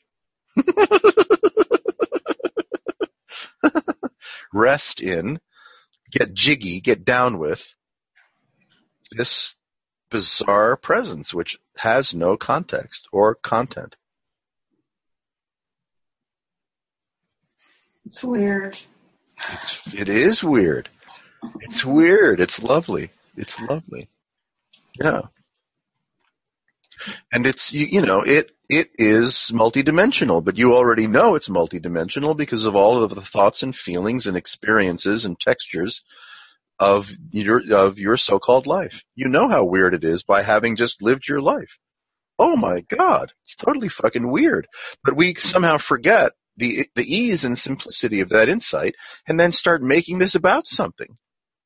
Rest in, get jiggy, get down with this bizarre presence which has no context or content. It's weird. It's, it is weird. It's weird. It's lovely. It's lovely. Yeah. And it's, you, you know, it, it is multidimensional, but you already know it's multidimensional because of all of the thoughts and feelings and experiences and textures of your, of your so-called life. You know how weird it is by having just lived your life. Oh my God. It's totally fucking weird. But we somehow forget the, the ease and simplicity of that insight and then start making this about something.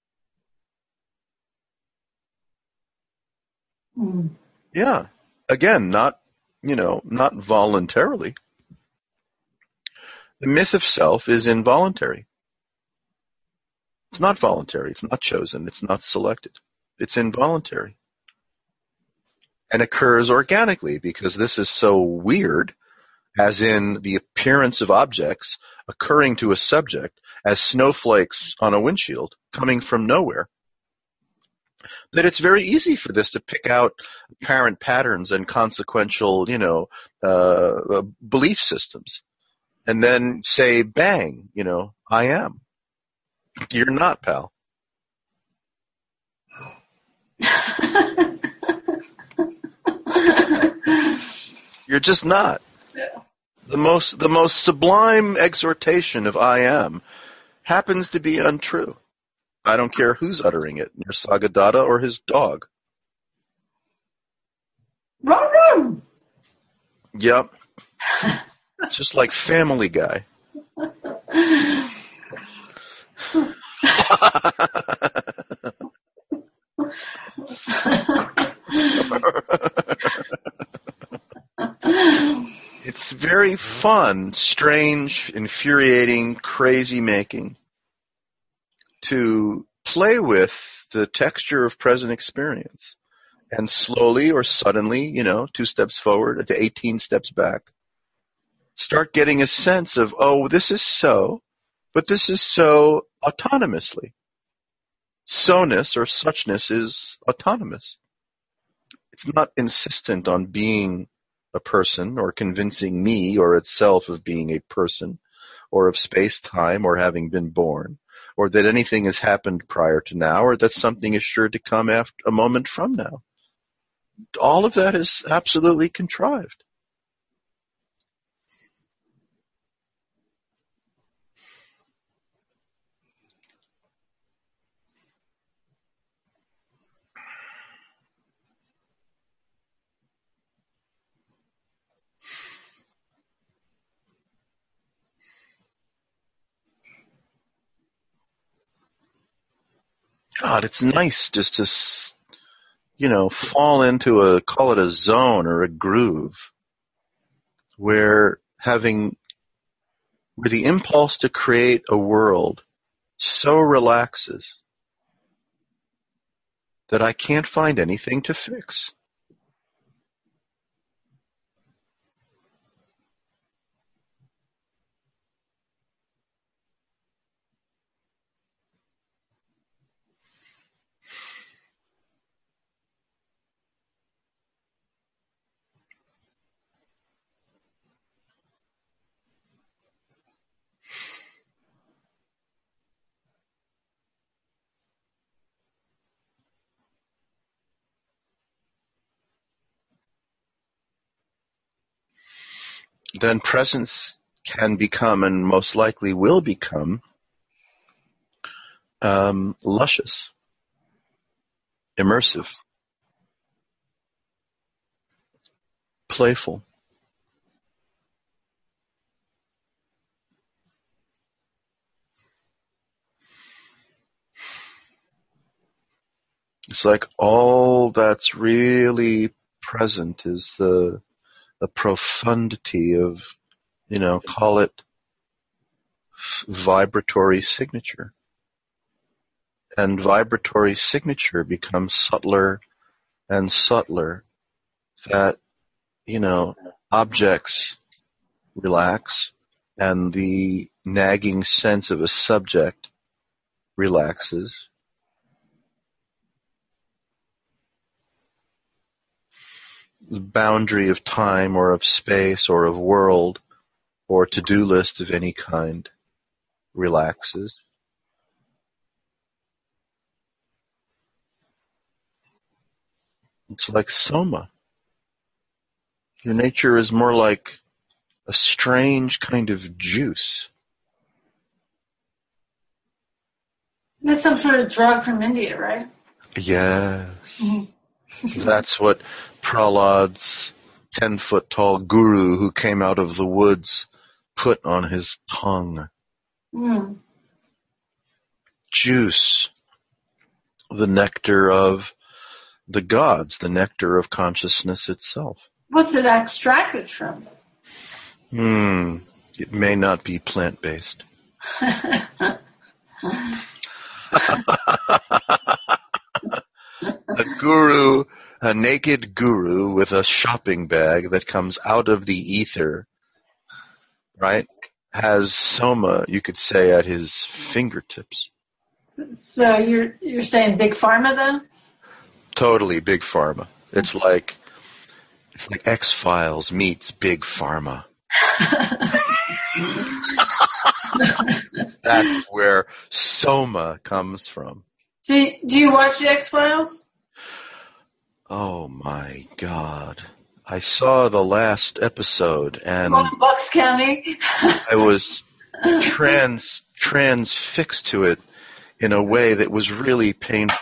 Mm. Yeah. Again, not, you know, not voluntarily. The myth of self is involuntary. It's not voluntary. It's not chosen. It's not selected. It's involuntary. And occurs organically because this is so weird, as in the appearance of objects occurring to a subject as snowflakes on a windshield coming from nowhere, that it's very easy for this to pick out apparent patterns and consequential, you know, uh, belief systems. And then say, bang, you know, I am. You're not, pal. You're just not. Yeah. The most, the most sublime exhortation of I am happens to be untrue. I don't care who's uttering it, Nisargadatta or his dog. Run, run! Yep. Just like Family Guy. It's very fun, strange, infuriating, crazy making to play with the texture of present experience and slowly or suddenly, you know, two steps forward to eighteen steps back, start getting a sense of, oh, this is so, but this is so autonomously. So-ness or suchness is autonomous. It's not insistent on being a person or convincing me or itself of being a person or of space-time, or having been born, or that anything has happened prior to now, or that something is sure to come after a moment from now. All of that is absolutely contrived. God, it's nice just to, you know, fall into a, call it a zone or a groove, where having, where the impulse to create a world so relaxes that I can't find anything to fix. Then presence can become, and most likely will become, um, luscious, immersive, playful. It's like all that's really present is the the profundity of, you know, call it vibratory signature. And vibratory signature becomes subtler and subtler, that, you know, objects relax and the nagging sense of a subject relaxes. The boundary of time or of space or of world or to-do list of any kind relaxes. It's like soma. Your nature is more like a strange kind of juice. That's some sort of drug from India, right? Yes. Mm-hmm. That's what Prahlad's ten-foot-tall guru who came out of the woods put on his tongue. Mm. Juice. The nectar of the gods, the nectar of consciousness itself. What's it extracted from? Hmm. It may not be plant-based. A guru, a naked guru with a shopping bag that comes out of the ether, right, has soma, you could say, at his fingertips. So you're you're saying big pharma, then? Totally big pharma. It's like it's like X-Files meets big pharma. That's where soma comes from. Do you, do you watch the X-Files? Oh my God. I saw the last episode and From Bucks County. I was trans transfixed to it in a way that was really painful.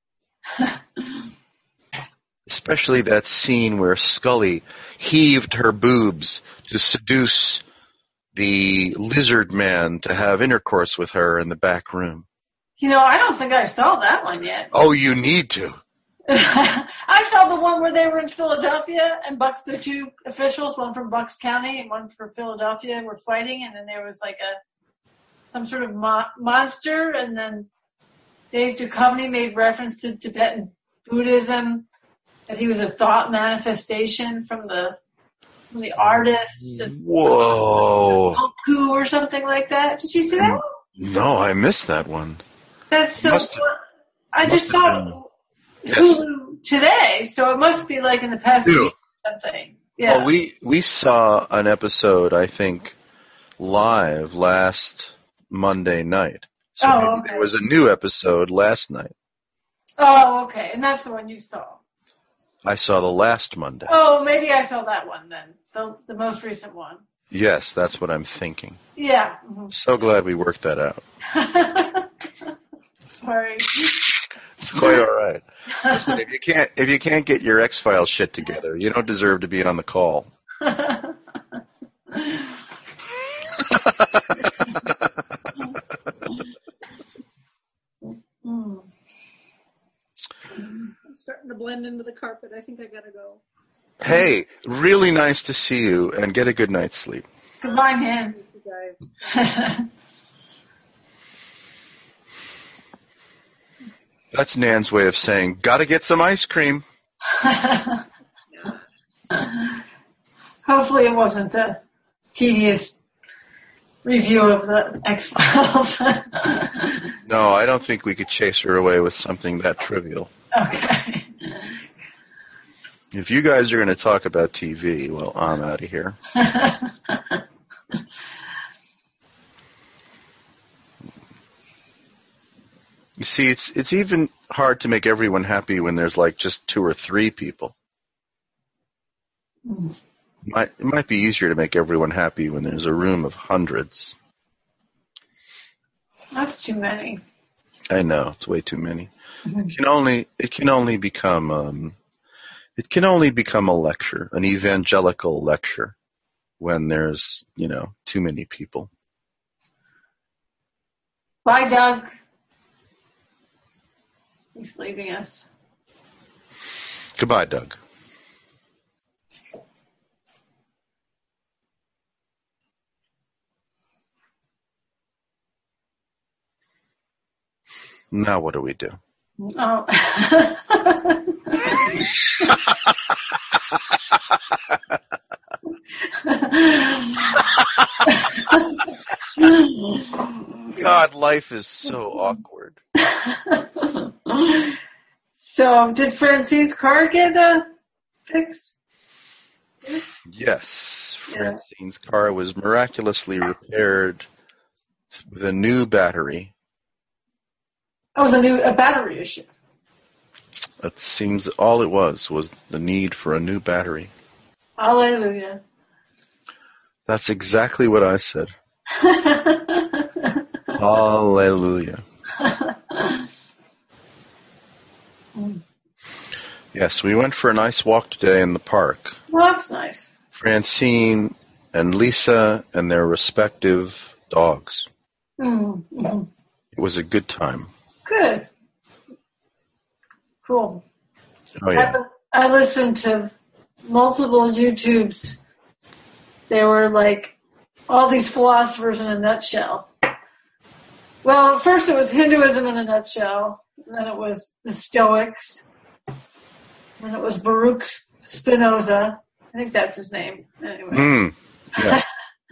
Especially that scene where Scully heaved her boobs to seduce the lizard man to have intercourse with her in the back room. You know, I don't think I saw that one yet. Oh, you need to. I saw the one where they were in Philadelphia and Bucks, the two officials, one from Bucks County and one from Philadelphia, were fighting, and then there was like a some sort of mo- monster, and then Dave Duchovny made reference to Tibetan Buddhism, that he was a thought manifestation from the from the artists. Whoa. Goku or something like that. Did you see that one? No, I missed that one. That's so Must- fun. I just saw it Yes. Hulu today, so it must be like in the past Ew. week or something. Yeah. Well, we, we saw an episode, I think, live last Monday night. So Oh, maybe okay. there was a new episode last night. Oh, okay. And that's the one you saw. I saw the last Monday. Oh, maybe I saw that one then. The the most recent one. Yes, that's what I'm thinking. Yeah. Mm-hmm. So glad we worked that out. Sorry. It's quite all right. Listen, if you can't if you can't get your X-Files shit together, you don't deserve to be on the call. Mm. I'm starting to blend into the carpet. I think I gotta go. Hey, really nice to see you, and get a good night's sleep. Goodbye, man. You guys. That's Nan's way of saying, gotta get some ice cream. Hopefully it wasn't the tedious review of the X-Files. No, I don't think we could chase her away with something that trivial. Okay. If you guys are going to talk about T V, well, I'm out of here. You see, it's it's even hard to make everyone happy when there's like just two or three people. Mm. It might, it might be easier to make everyone happy when there's a room of hundreds. That's too many. I know, it's way too many. Mm-hmm. It can only it can only become um, it can only become a lecture, an evangelical lecture, when there's, you know, too many people. Bye, Doug. He's leaving us. Goodbye, Doug. Now what do we do? Oh. God, life is so awkward. So, did Francine's car get uh, fixed? Yes, Yeah. Francine's car was miraculously repaired with a new battery. Oh, it was a new a battery issue. That seems all it was, was the need for a new battery. Hallelujah. That's exactly what I said. Hallelujah. Yes, we went for a nice walk today in the park. Well, that's nice. Francine and Lisa and their respective dogs. Mm-hmm. It was a good time. Good. Cool. Oh, yeah. I, I listened to multiple YouTubes. They were like all these philosophers in a nutshell. Well, first it was Hinduism in a nutshell, and then it was the Stoics, and then it was Baruch Spinoza. I think that's his name. Anyway. Mm, yeah.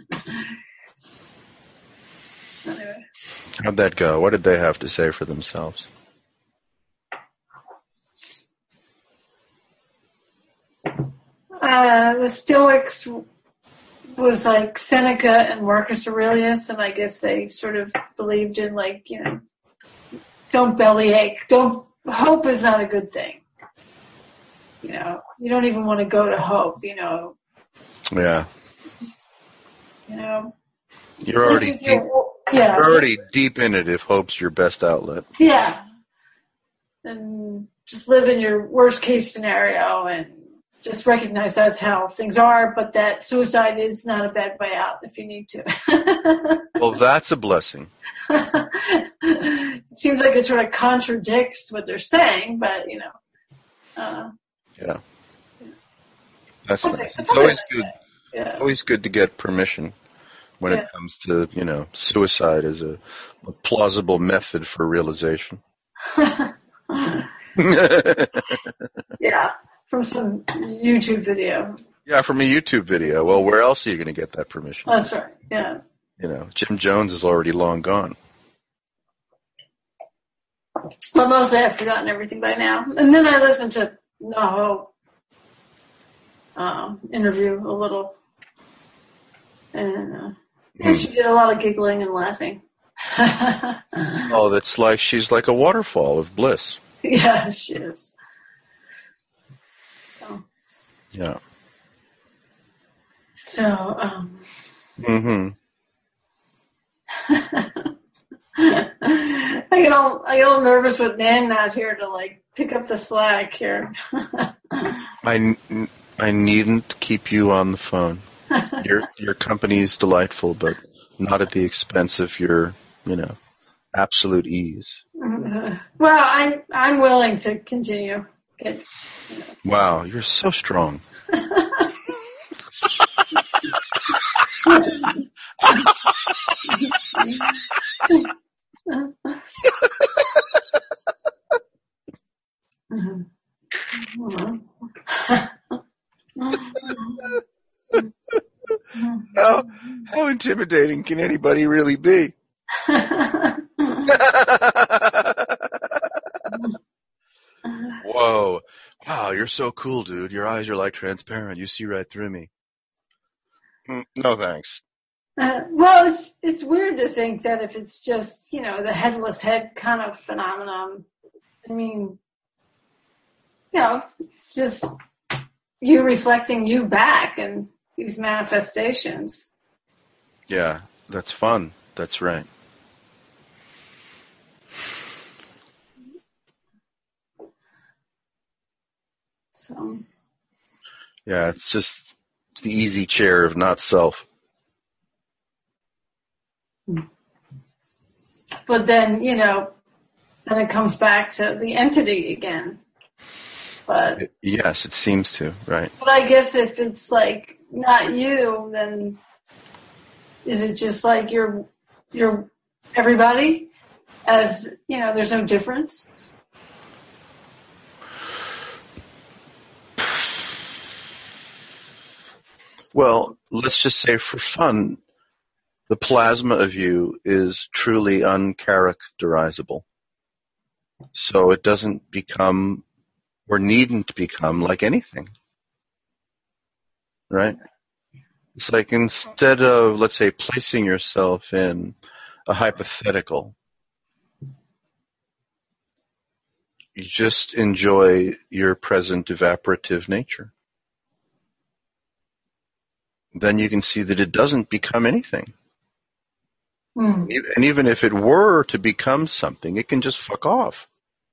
Anyway. How'd that go? What did they have to say for themselves? Uh, the Stoics was like Seneca and Marcus Aurelius, and I guess they sort of believed in, like, you know, don't bellyache. Don't, hope is not a good thing. You know, you don't even want to go to hope, you know. Yeah. You know. You're already deep, your, yeah. you're already deep in it if hope's your best outlet. Yeah. And just live in your worst case scenario and just recognize that's how things are, but that suicide is not a bad way out if you need to. Well, that's a blessing. It seems like it sort of contradicts what they're saying, but, you know. Uh, Yeah. That's okay, nice. that's It's always okay. good. Yeah. Always good to get permission when Yeah. it comes to, you know, suicide as a, a plausible method for realization. Yeah, from some YouTube video. Yeah, from a YouTube video. Well, where else are you going to get that permission? That's right, yeah. You know, Jim Jones is already long gone. Well, mostly I've forgotten everything by now. And then I listened to Naho um, interview a little. And uh, And she did a lot of giggling and laughing. Oh, that's like she's like a waterfall of bliss. Yeah, she is. So. Yeah. So, um. Mm-hmm. I get all I get all nervous with Nan not here to like pick up the slack here. I, I needn't keep you on the phone. Your your company is delightful, but not at the expense of your, you know, absolute ease. Well, I I'm willing to continue. Get, you know. Wow, you're so strong. How, how intimidating can anybody really be? Whoa. Wow, you're so cool, dude. Your eyes are like transparent. You see right through me. Mm, no thanks. Uh, well, it's it's weird to think that if it's just, you know, the headless head kind of phenomenon, I mean, you know, it's just you reflecting you back and these manifestations. Yeah, that's fun. That's right. So. Yeah, it's just it's the easy chair of not self. But then, you know, then it comes back to the entity again. But It, yes, it seems to, right? But I guess if it's like not you, then is it just like you're you're everybody? As you know, there's no difference. Well, let's just say for fun, the plasma of you is truly uncharacterizable. So it doesn't become or needn't become like anything. Right? It's like instead of, let's say, placing yourself in a hypothetical, you just enjoy your present evaporative nature. Then you can see that it doesn't become anything. Mm. And even if it were to become something, it can just fuck off.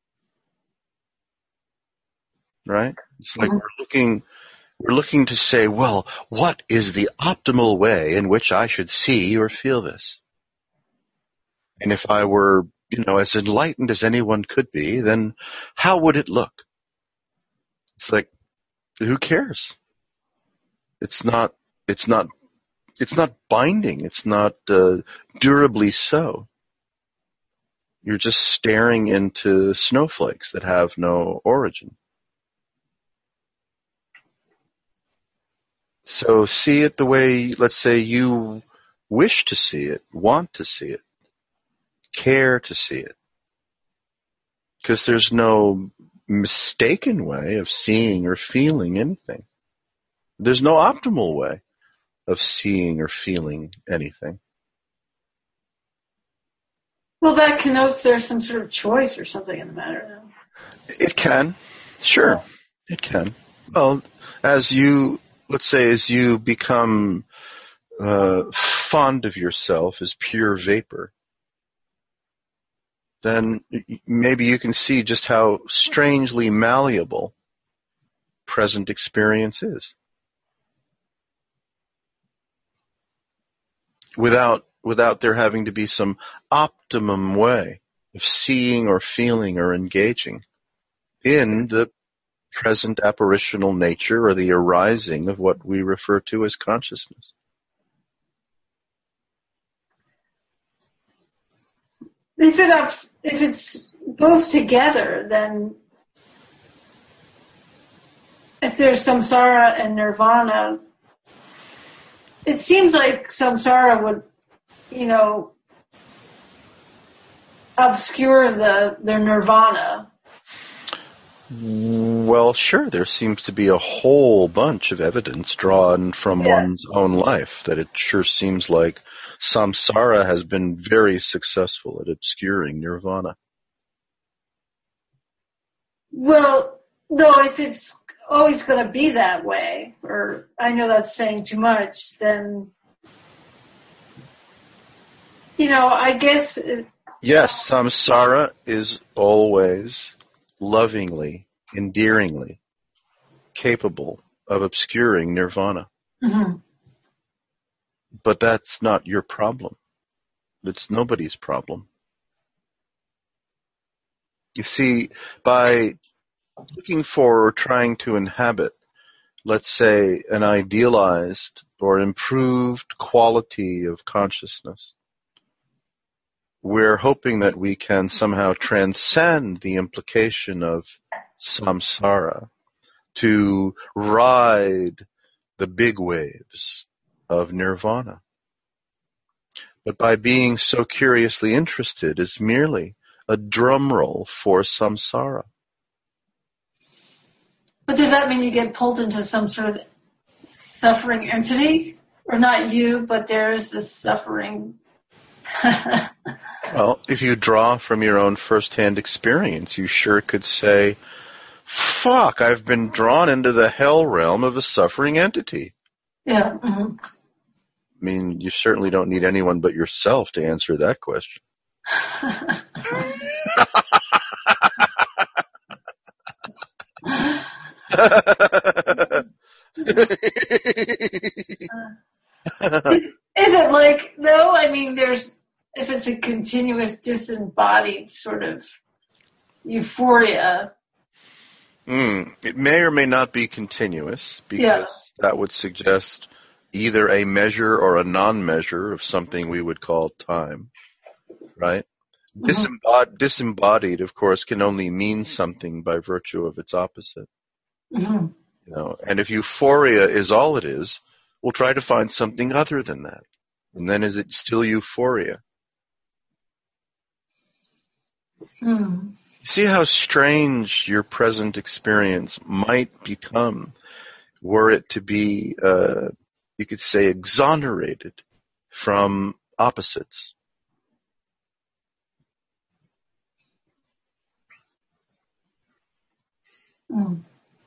Right? It's like mm-hmm. we're looking, we're looking to say, well, what is the optimal way in which I should see or feel this? And if I were, you know, as enlightened as anyone could be, then how would it look? It's like, who cares? It's not, it's not, it's not binding. It's not uh, durably so. You're just staring into snowflakes that have no origin. So see it the way, let's say, you wish to see it, want to see it, care to see it. Because there's no mistaken way of seeing or feeling anything. There's no optimal way of seeing or feeling anything. Well, that connotes there's some sort of choice or something in the matter, though. It can. Sure. Yeah. It can. Well, as you, let's say, as you become uh, fond of yourself as pure vapor, then maybe you can see just how strangely malleable present experience is. Without without there having to be some optimum way of seeing or feeling or engaging in the present apparitional nature or the arising of what we refer to as consciousness. If it up, if it's both together, then if there's samsara and nirvana, it seems like samsara would, you know, obscure the their nirvana. Well, sure, there seems to be a whole bunch of evidence drawn from yeah. one's own life that it sure seems like samsara has been very successful at obscuring nirvana. Well, though, if it's always going to be that way, or I know that's saying too much, then, you know, I guess... It, yes, samsara is always lovingly, endearingly capable of obscuring nirvana. Mm-hmm. But that's not your problem. It's nobody's problem. You see, by looking for or trying to inhabit, let's say, an idealized or improved quality of consciousness, we're hoping that we can somehow transcend the implication of samsara to ride the big waves of nirvana. But by being so curiously interested is merely a drum roll for samsara. But does that mean you get pulled into some sort of suffering entity? Or not you, but there is this suffering. Well, if you draw from your own first-hand experience, you sure could say, fuck, I've been drawn into the hell realm of a suffering entity. Yeah. Mm-hmm. I mean, you certainly don't need anyone but yourself to answer that question. is, is it like, though, I mean, there's, if it's a continuous disembodied sort of euphoria. Mm, it may or may not be continuous, because yeah. that would suggest either a measure or a non-measure of something we would call time, right? Mm-hmm. Disembod- disembodied, of course, can only mean something by virtue of its opposite. Mm-hmm. You know, and if euphoria is all it is, we'll try to find something other than that. And then is it still euphoria? Hmm. See how strange your present experience might become were it to be, uh, you could say, exonerated from opposites. Hmm.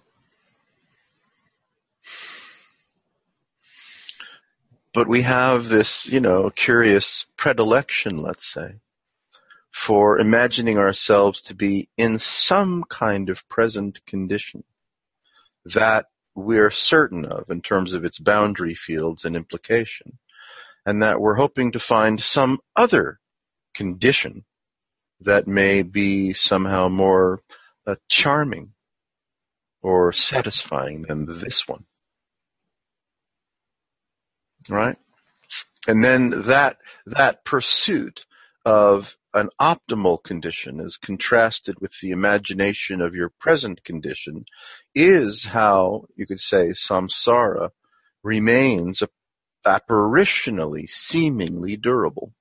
But we have this, you know, curious predilection, let's say, for imagining ourselves to be in some kind of present condition that we're certain of in terms of its boundary fields and implication, and that we're hoping to find some other condition that may be somehow more uh, charming or satisfying than this one. Right? And then that that pursuit of an optimal condition as contrasted with the imagination of your present condition is how, you could say, samsara remains apparitionally, seemingly durable.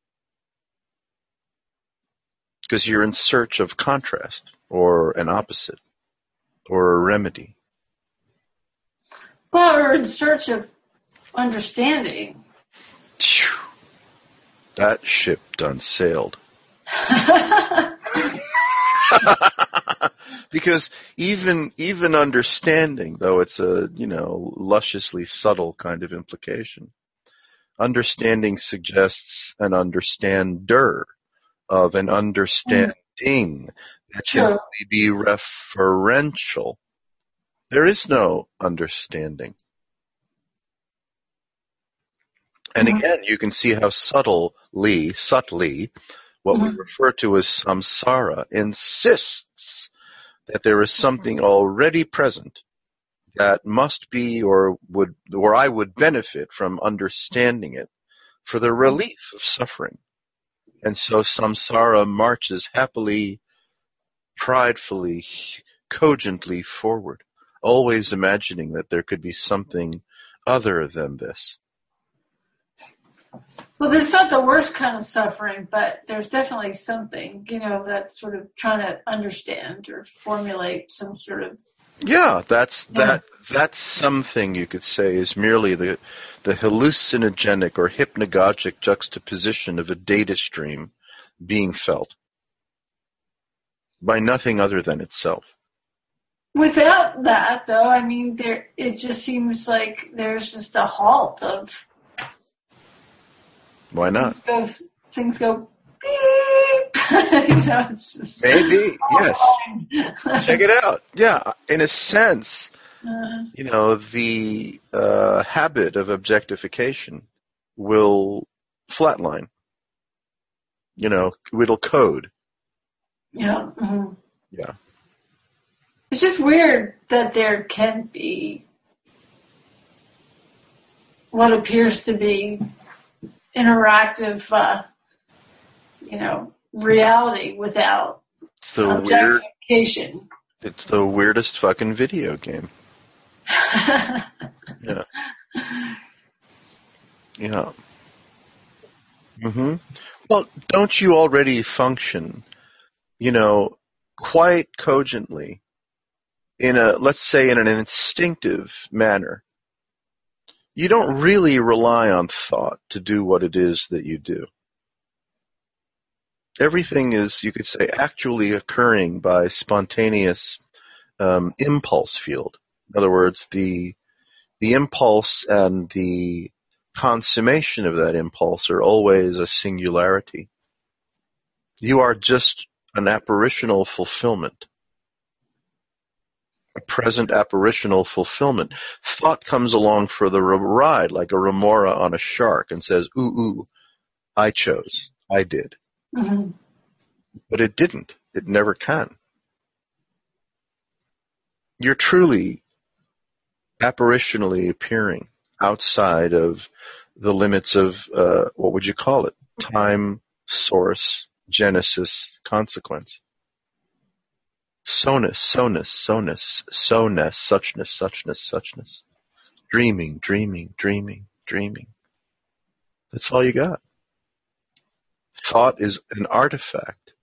Because you're in search of contrast or an opposite or a remedy. Well, we're in search of understanding. That ship done sailed. Because even even understanding, though it's a, you know, lusciously subtle kind of implication, understanding suggests an understander of an understanding mm. that True. can only be referential. There is no understanding. And mm-hmm. again, you can see how subtly, subtly, what mm-hmm. we refer to as samsara insists that there is something already present that must be or would, or I would benefit from understanding it for the relief of suffering. And so samsara marches happily, pridefully, cogently forward, always imagining that there could be something other than this. Well, it's not the worst kind of suffering, but there's definitely something, you know, that's sort of trying to understand or formulate some sort of Yeah, that's that. That's something you could say is merely the the hallucinogenic or hypnagogic juxtaposition of a data stream being felt by nothing other than itself. Without that, though, I mean, there it just seems like there's just a halt of. Why not? Things go, things go beep. You know, it's just Maybe, yes. fine. Check it out. Yeah, in a sense, Uh, you know, the uh, habit of objectification will flatline. You know, it'll code. yeah. mhm. Yeah. It's just weird that there can be what appears to be interactive, uh, you know, reality without It's the weird. objectification. It's the weirdest fucking video game. Yeah. Yeah. Mhm. Well, don't you already function, you know, quite cogently in a, let's say, in an instinctive manner? You don't really rely on thought to do what it is that you do. Everything is, you could say, actually occurring by spontaneous um, impulse field. In other words, the the impulse and the consummation of that impulse are always a singularity. You are just an apparitional fulfillment, a present apparitional fulfillment. Thought comes along for the ride like a remora on a shark and says, ooh, ooh, I chose, I did. Mhm. But it didn't. It never can. You're truly apparitionally appearing outside of the limits of, uh, what would you call it? Time, source, genesis, consequence. Sonus, sonus, sonus, soness, suchness, suchness, suchness. Dreaming, dreaming, dreaming, dreaming. That's all you got. Thought is an artifact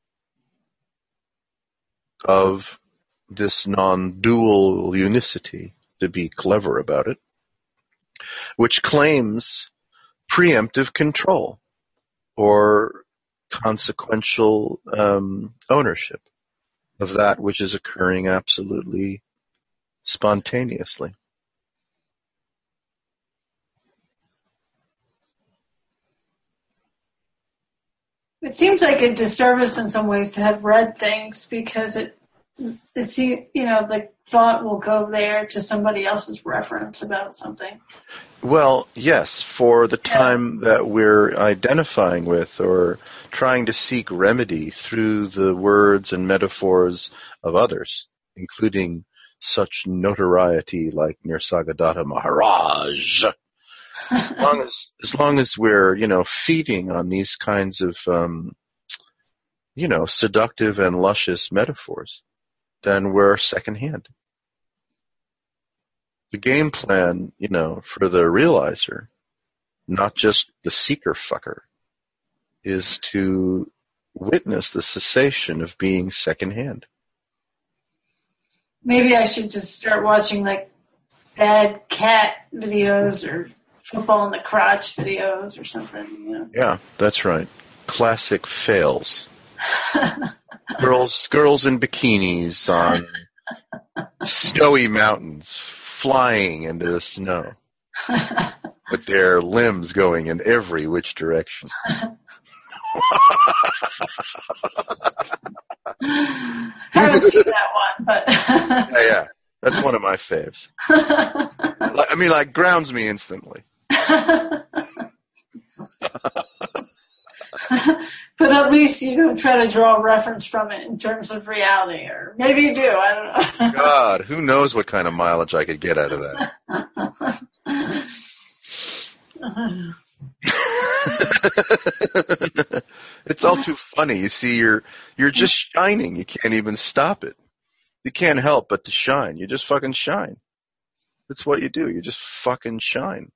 of this non-dual unicity, to be clever about it, which claims preemptive control or consequential um, ownership of that which is occurring absolutely spontaneously. It seems like a disservice in some ways to have read things because it, it's, you know, the thought will go there to somebody else's reference about something. Well, yes, for the time that we're identifying with or trying to seek remedy through the words and metaphors of others, including such notoriety like Nirsagadatta Maharaj. As long as, as long as we're, you know, feeding on these kinds of, um, you know, seductive and luscious metaphors, then we're secondhand. The game plan, you know, for the realizer, not just the seeker fucker, is to witness the cessation of being secondhand. Maybe I should just start watching like bad cat videos or football in the crotch videos or something, you know. Yeah, that's right. Classic fails. girls, girls in bikinis on snowy mountains, flying into the snow, with their limbs going in every which direction. Haven't seen that one, but yeah, yeah, that's one of my faves. I mean, like, grounds me instantly. But at least you don't try to draw a reference from it in terms of reality, or maybe you do. I don't know. God, who knows what kind of mileage I could get out of that. It's all too funny. You see, you're you're just shining. You can't even stop it. You can't help but to shine. You just fucking shine. That's what you do. You just fucking shine.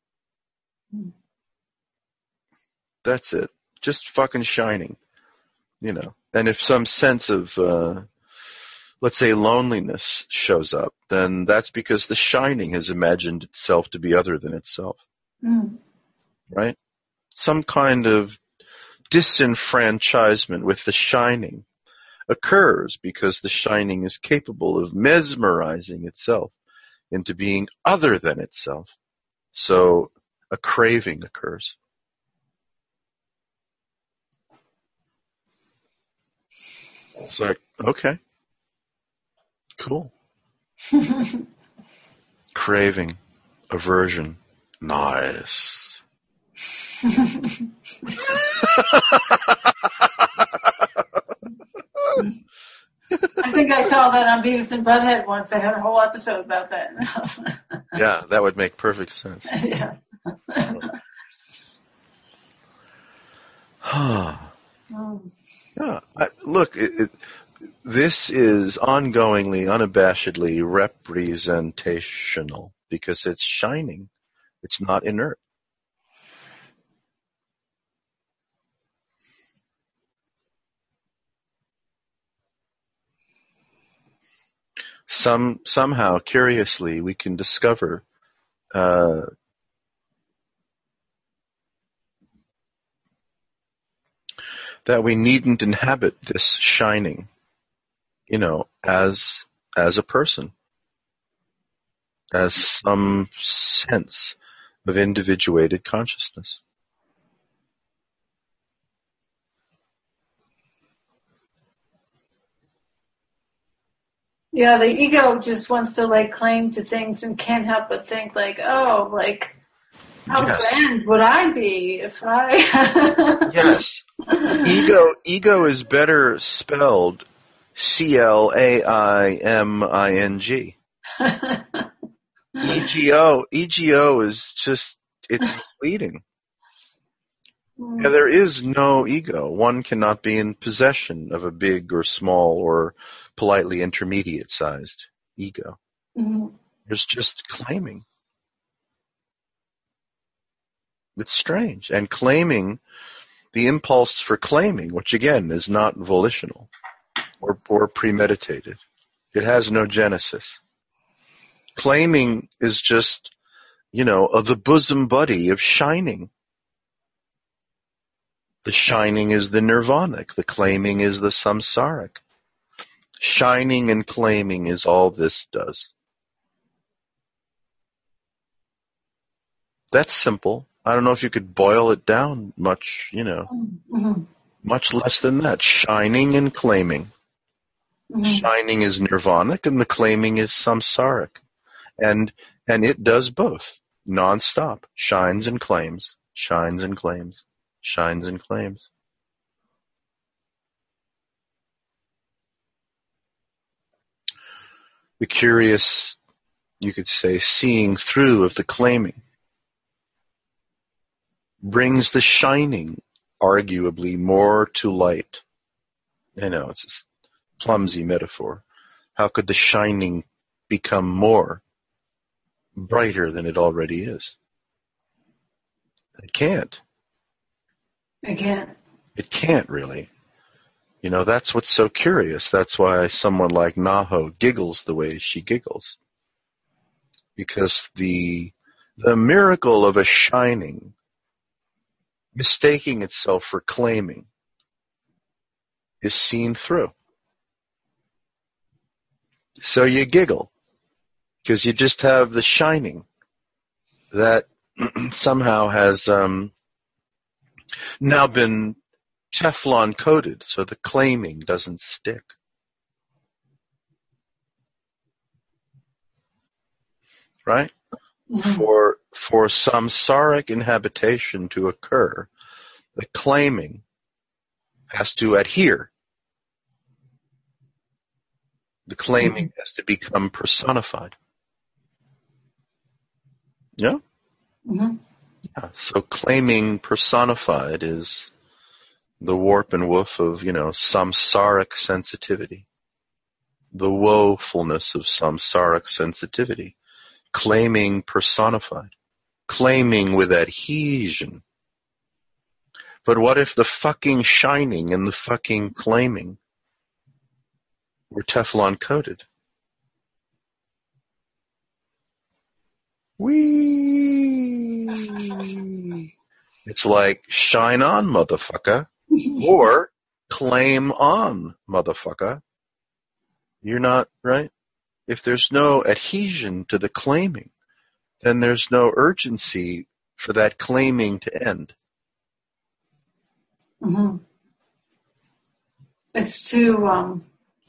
That's it. Just fucking shining. You know. And if some sense of uh let's say loneliness shows up, then that's because the shining has imagined itself to be other than itself. Mm. Right? Some kind of disenfranchisement with the shining occurs because the shining is capable of mesmerizing itself into being other than itself. So a craving occurs. It's like, okay, cool. Craving, aversion, nice. I think I saw that on Beavis and Butthead once. They had a whole episode about that. Yeah, that would make perfect sense. Yeah. Yeah, I, look, it, it, this is ongoingly, unabashedly representational because it's shining. It's not inert. Some somehow, curiously, we can discover uh, that we needn't inhabit this shining, you know, as as a person, as some sense of individuated consciousness. Yeah, the ego just wants to like claim to things and can't help but think like, oh, like how Yes. grand would I be if I? Yes. Ego ego is better spelled C L A I M I N G. E G O E G O is just, it's misleading. Yeah, there is no ego. One cannot be in possession of a big or small or politely intermediate-sized ego. Mm-hmm. There's just claiming. It's strange. And claiming, the impulse for claiming, which again is not volitional or, or premeditated. It has no genesis. Claiming is just, you know, of the bosom buddy of shining. The shining is the nirvanic. The claiming is the samsaric. Shining and claiming is all this does. That's simple. I don't know if you could boil it down much, you know, Mm-hmm. much less than that. Shining and claiming. Mm-hmm. Shining is nirvanic and the claiming is samsaric. And, and it does both. Non-stop. Shines and claims. Shines and claims. Shines and claims. The curious, you could say, seeing through of the claiming brings the shining, arguably, more to light. I know, it's a clumsy metaphor. How could the shining become more brighter than it already is? It can't. I can't. It can't really. You know, that's what's so curious. That's why someone like Naho giggles the way she giggles. Because the the miracle of a shining mistaking itself for claiming is seen through. So you giggle because you just have the shining that somehow has um, now been Teflon coated so the claiming doesn't stick. Right? Mm-hmm. For for samsaric inhabitation to occur, the claiming has to adhere. The claiming mm-hmm. has to become personified. Yeah? Mm-hmm. Yeah. So claiming personified is the warp and woof of, you know, samsaric sensitivity. The woefulness of samsaric sensitivity. Claiming personified. Claiming with adhesion. But what if the fucking shining and the fucking claiming We're Teflon coated. Whee! It's like shine on, motherfucker, or claim on, motherfucker. You're not, right? If there's no adhesion to the claiming, then there's no urgency for that claiming to end. Mm-hmm. It's too um,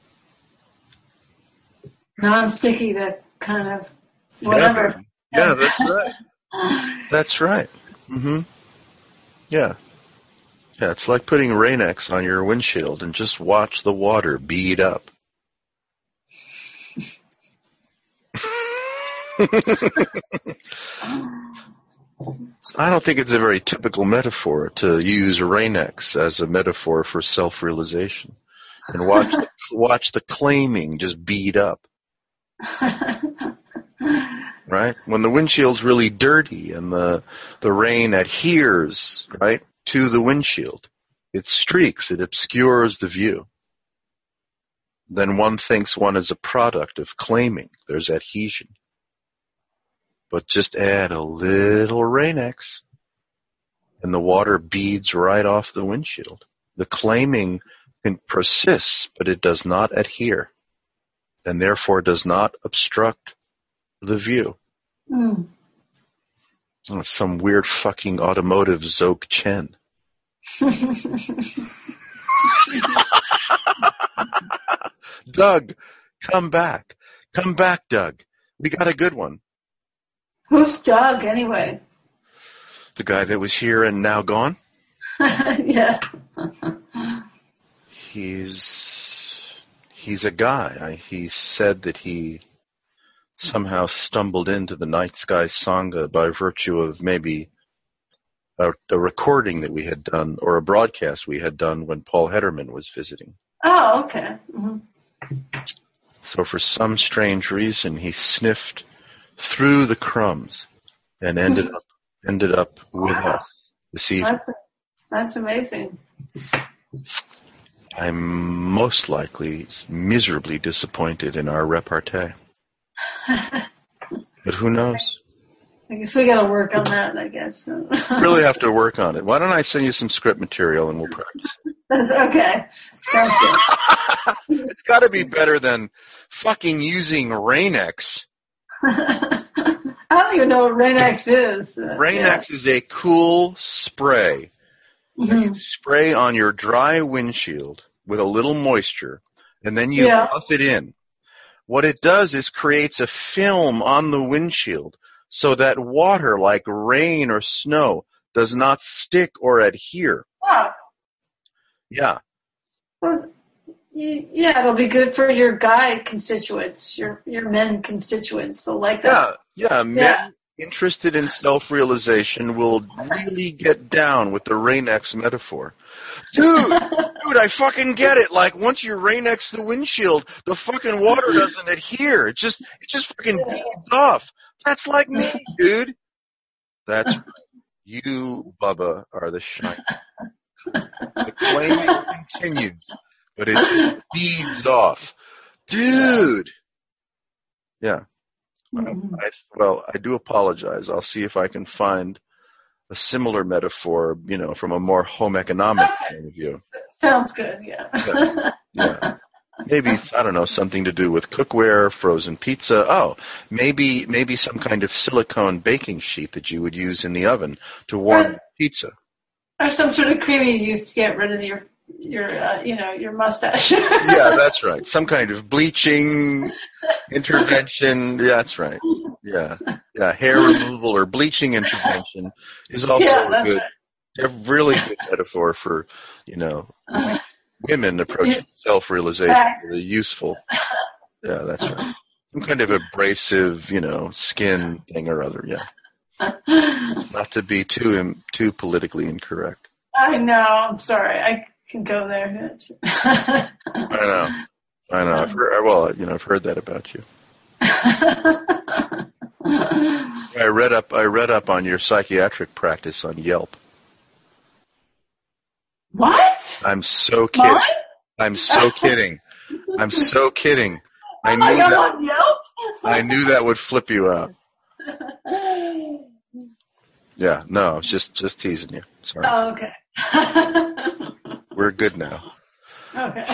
non-sticky to kind of whatever. Yeah, yeah, that's right. That's right. Mm-hmm. Yeah. Yeah, it's like putting Rain-X on your windshield and just watch the water bead up. I don't think it's a very typical metaphor to use Rain-X as a metaphor for self-realization. And watch the, watch the claiming just bead up. Right? When the windshield's really dirty and the the rain adheres, right, to the windshield, it streaks, it obscures the view. Then one thinks one is a product of claiming. There's adhesion. But just add a little Rain-X and the water beads right off the windshield. The claiming can persist, but it does not adhere, and therefore does not obstruct the view. Mm. It's some weird fucking automotive Zoke Chen. Doug, come back. Come back, Doug. We got a good one. Who's Doug, anyway? The guy that was here and now gone? Yeah. He's he's a guy. I, he said that he somehow stumbled into the Night Sky Sangha by virtue of maybe a, a recording that we had done or a broadcast we had done when Paul Hederman was visiting. Oh, okay. Mm-hmm. So for some strange reason, he sniffed through the crumbs and ended up ended up with wow. us this evening. That's, that's amazing. I'm most likely miserably disappointed in our repartee. But who knows? I guess we got to work on that, I guess. Really have to work on it. Why don't I send you some script material and we'll practice? That's okay. Sounds good. It's got to be better than fucking using Rain-X. I don't even know what Rain-X is. Uh, Rain-X yeah. is a cool spray mm-hmm. that you spray on your dry windshield with a little moisture, and then you yeah. buff it in. What it does is creates a film on the windshield so that water like rain or snow does not stick or adhere. Oh. Yeah. Well, yeah, it'll be good for your guy constituents, your your men constituents. They'll like that. Yeah, yeah. Men yeah. interested in self-realization will really get down with the Rain-X metaphor. Dude, dude, I fucking get it. Like, once you Rain-X the windshield, the fucking water doesn't adhere. It just, it just fucking yeah. beads off. That's like me, dude. That's right. You, Bubba, are the shine. The claiming continues, but it just beads off. Dude! Yeah. Mm-hmm. I, well, I do apologize. I'll see if I can find a similar metaphor, you know, from a more home economic okay. point of view. Sounds good, yeah. Yeah. yeah. Maybe it's, I don't know, something to do with cookware, frozen pizza. Oh, maybe maybe some kind of silicone baking sheet that you would use in the oven to warm or, pizza. Or some sort of cream you use to get rid of your your uh, you know, your mustache. Yeah, that's right. Some kind of bleaching intervention. Yeah, that's right. Yeah. Yeah, hair removal or bleaching intervention is also yeah, a good right. a really good metaphor for, you know, uh, women approaching self-realization, the useful. Yeah, that's right. Some kind of abrasive, you know, skin thing or other. Yeah. Not to be too um, too politically incorrect. I know. I'm sorry. I can go there. I know. I know. I've heard, well, you know, I've heard that about you. I read up. I read up on your psychiatric practice on Yelp. What? I'm so kidding. What? I'm so kidding. I'm so kidding. I Oh, knew I'm that. on Yelp. I knew that would flip you out. Yeah, no, it's just just teasing you. Sorry. Oh, okay. We're good now. Okay.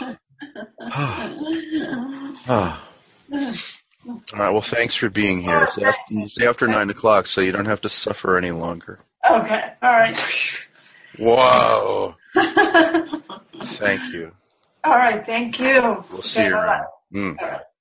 All right. Well, thanks for being here. It's after, it's after nine o'clock, so you don't have to suffer any longer. Okay. All right. Whoa. Thank you. All right. Thank you. We'll see Okay, you bye-bye. around. Mm. All right.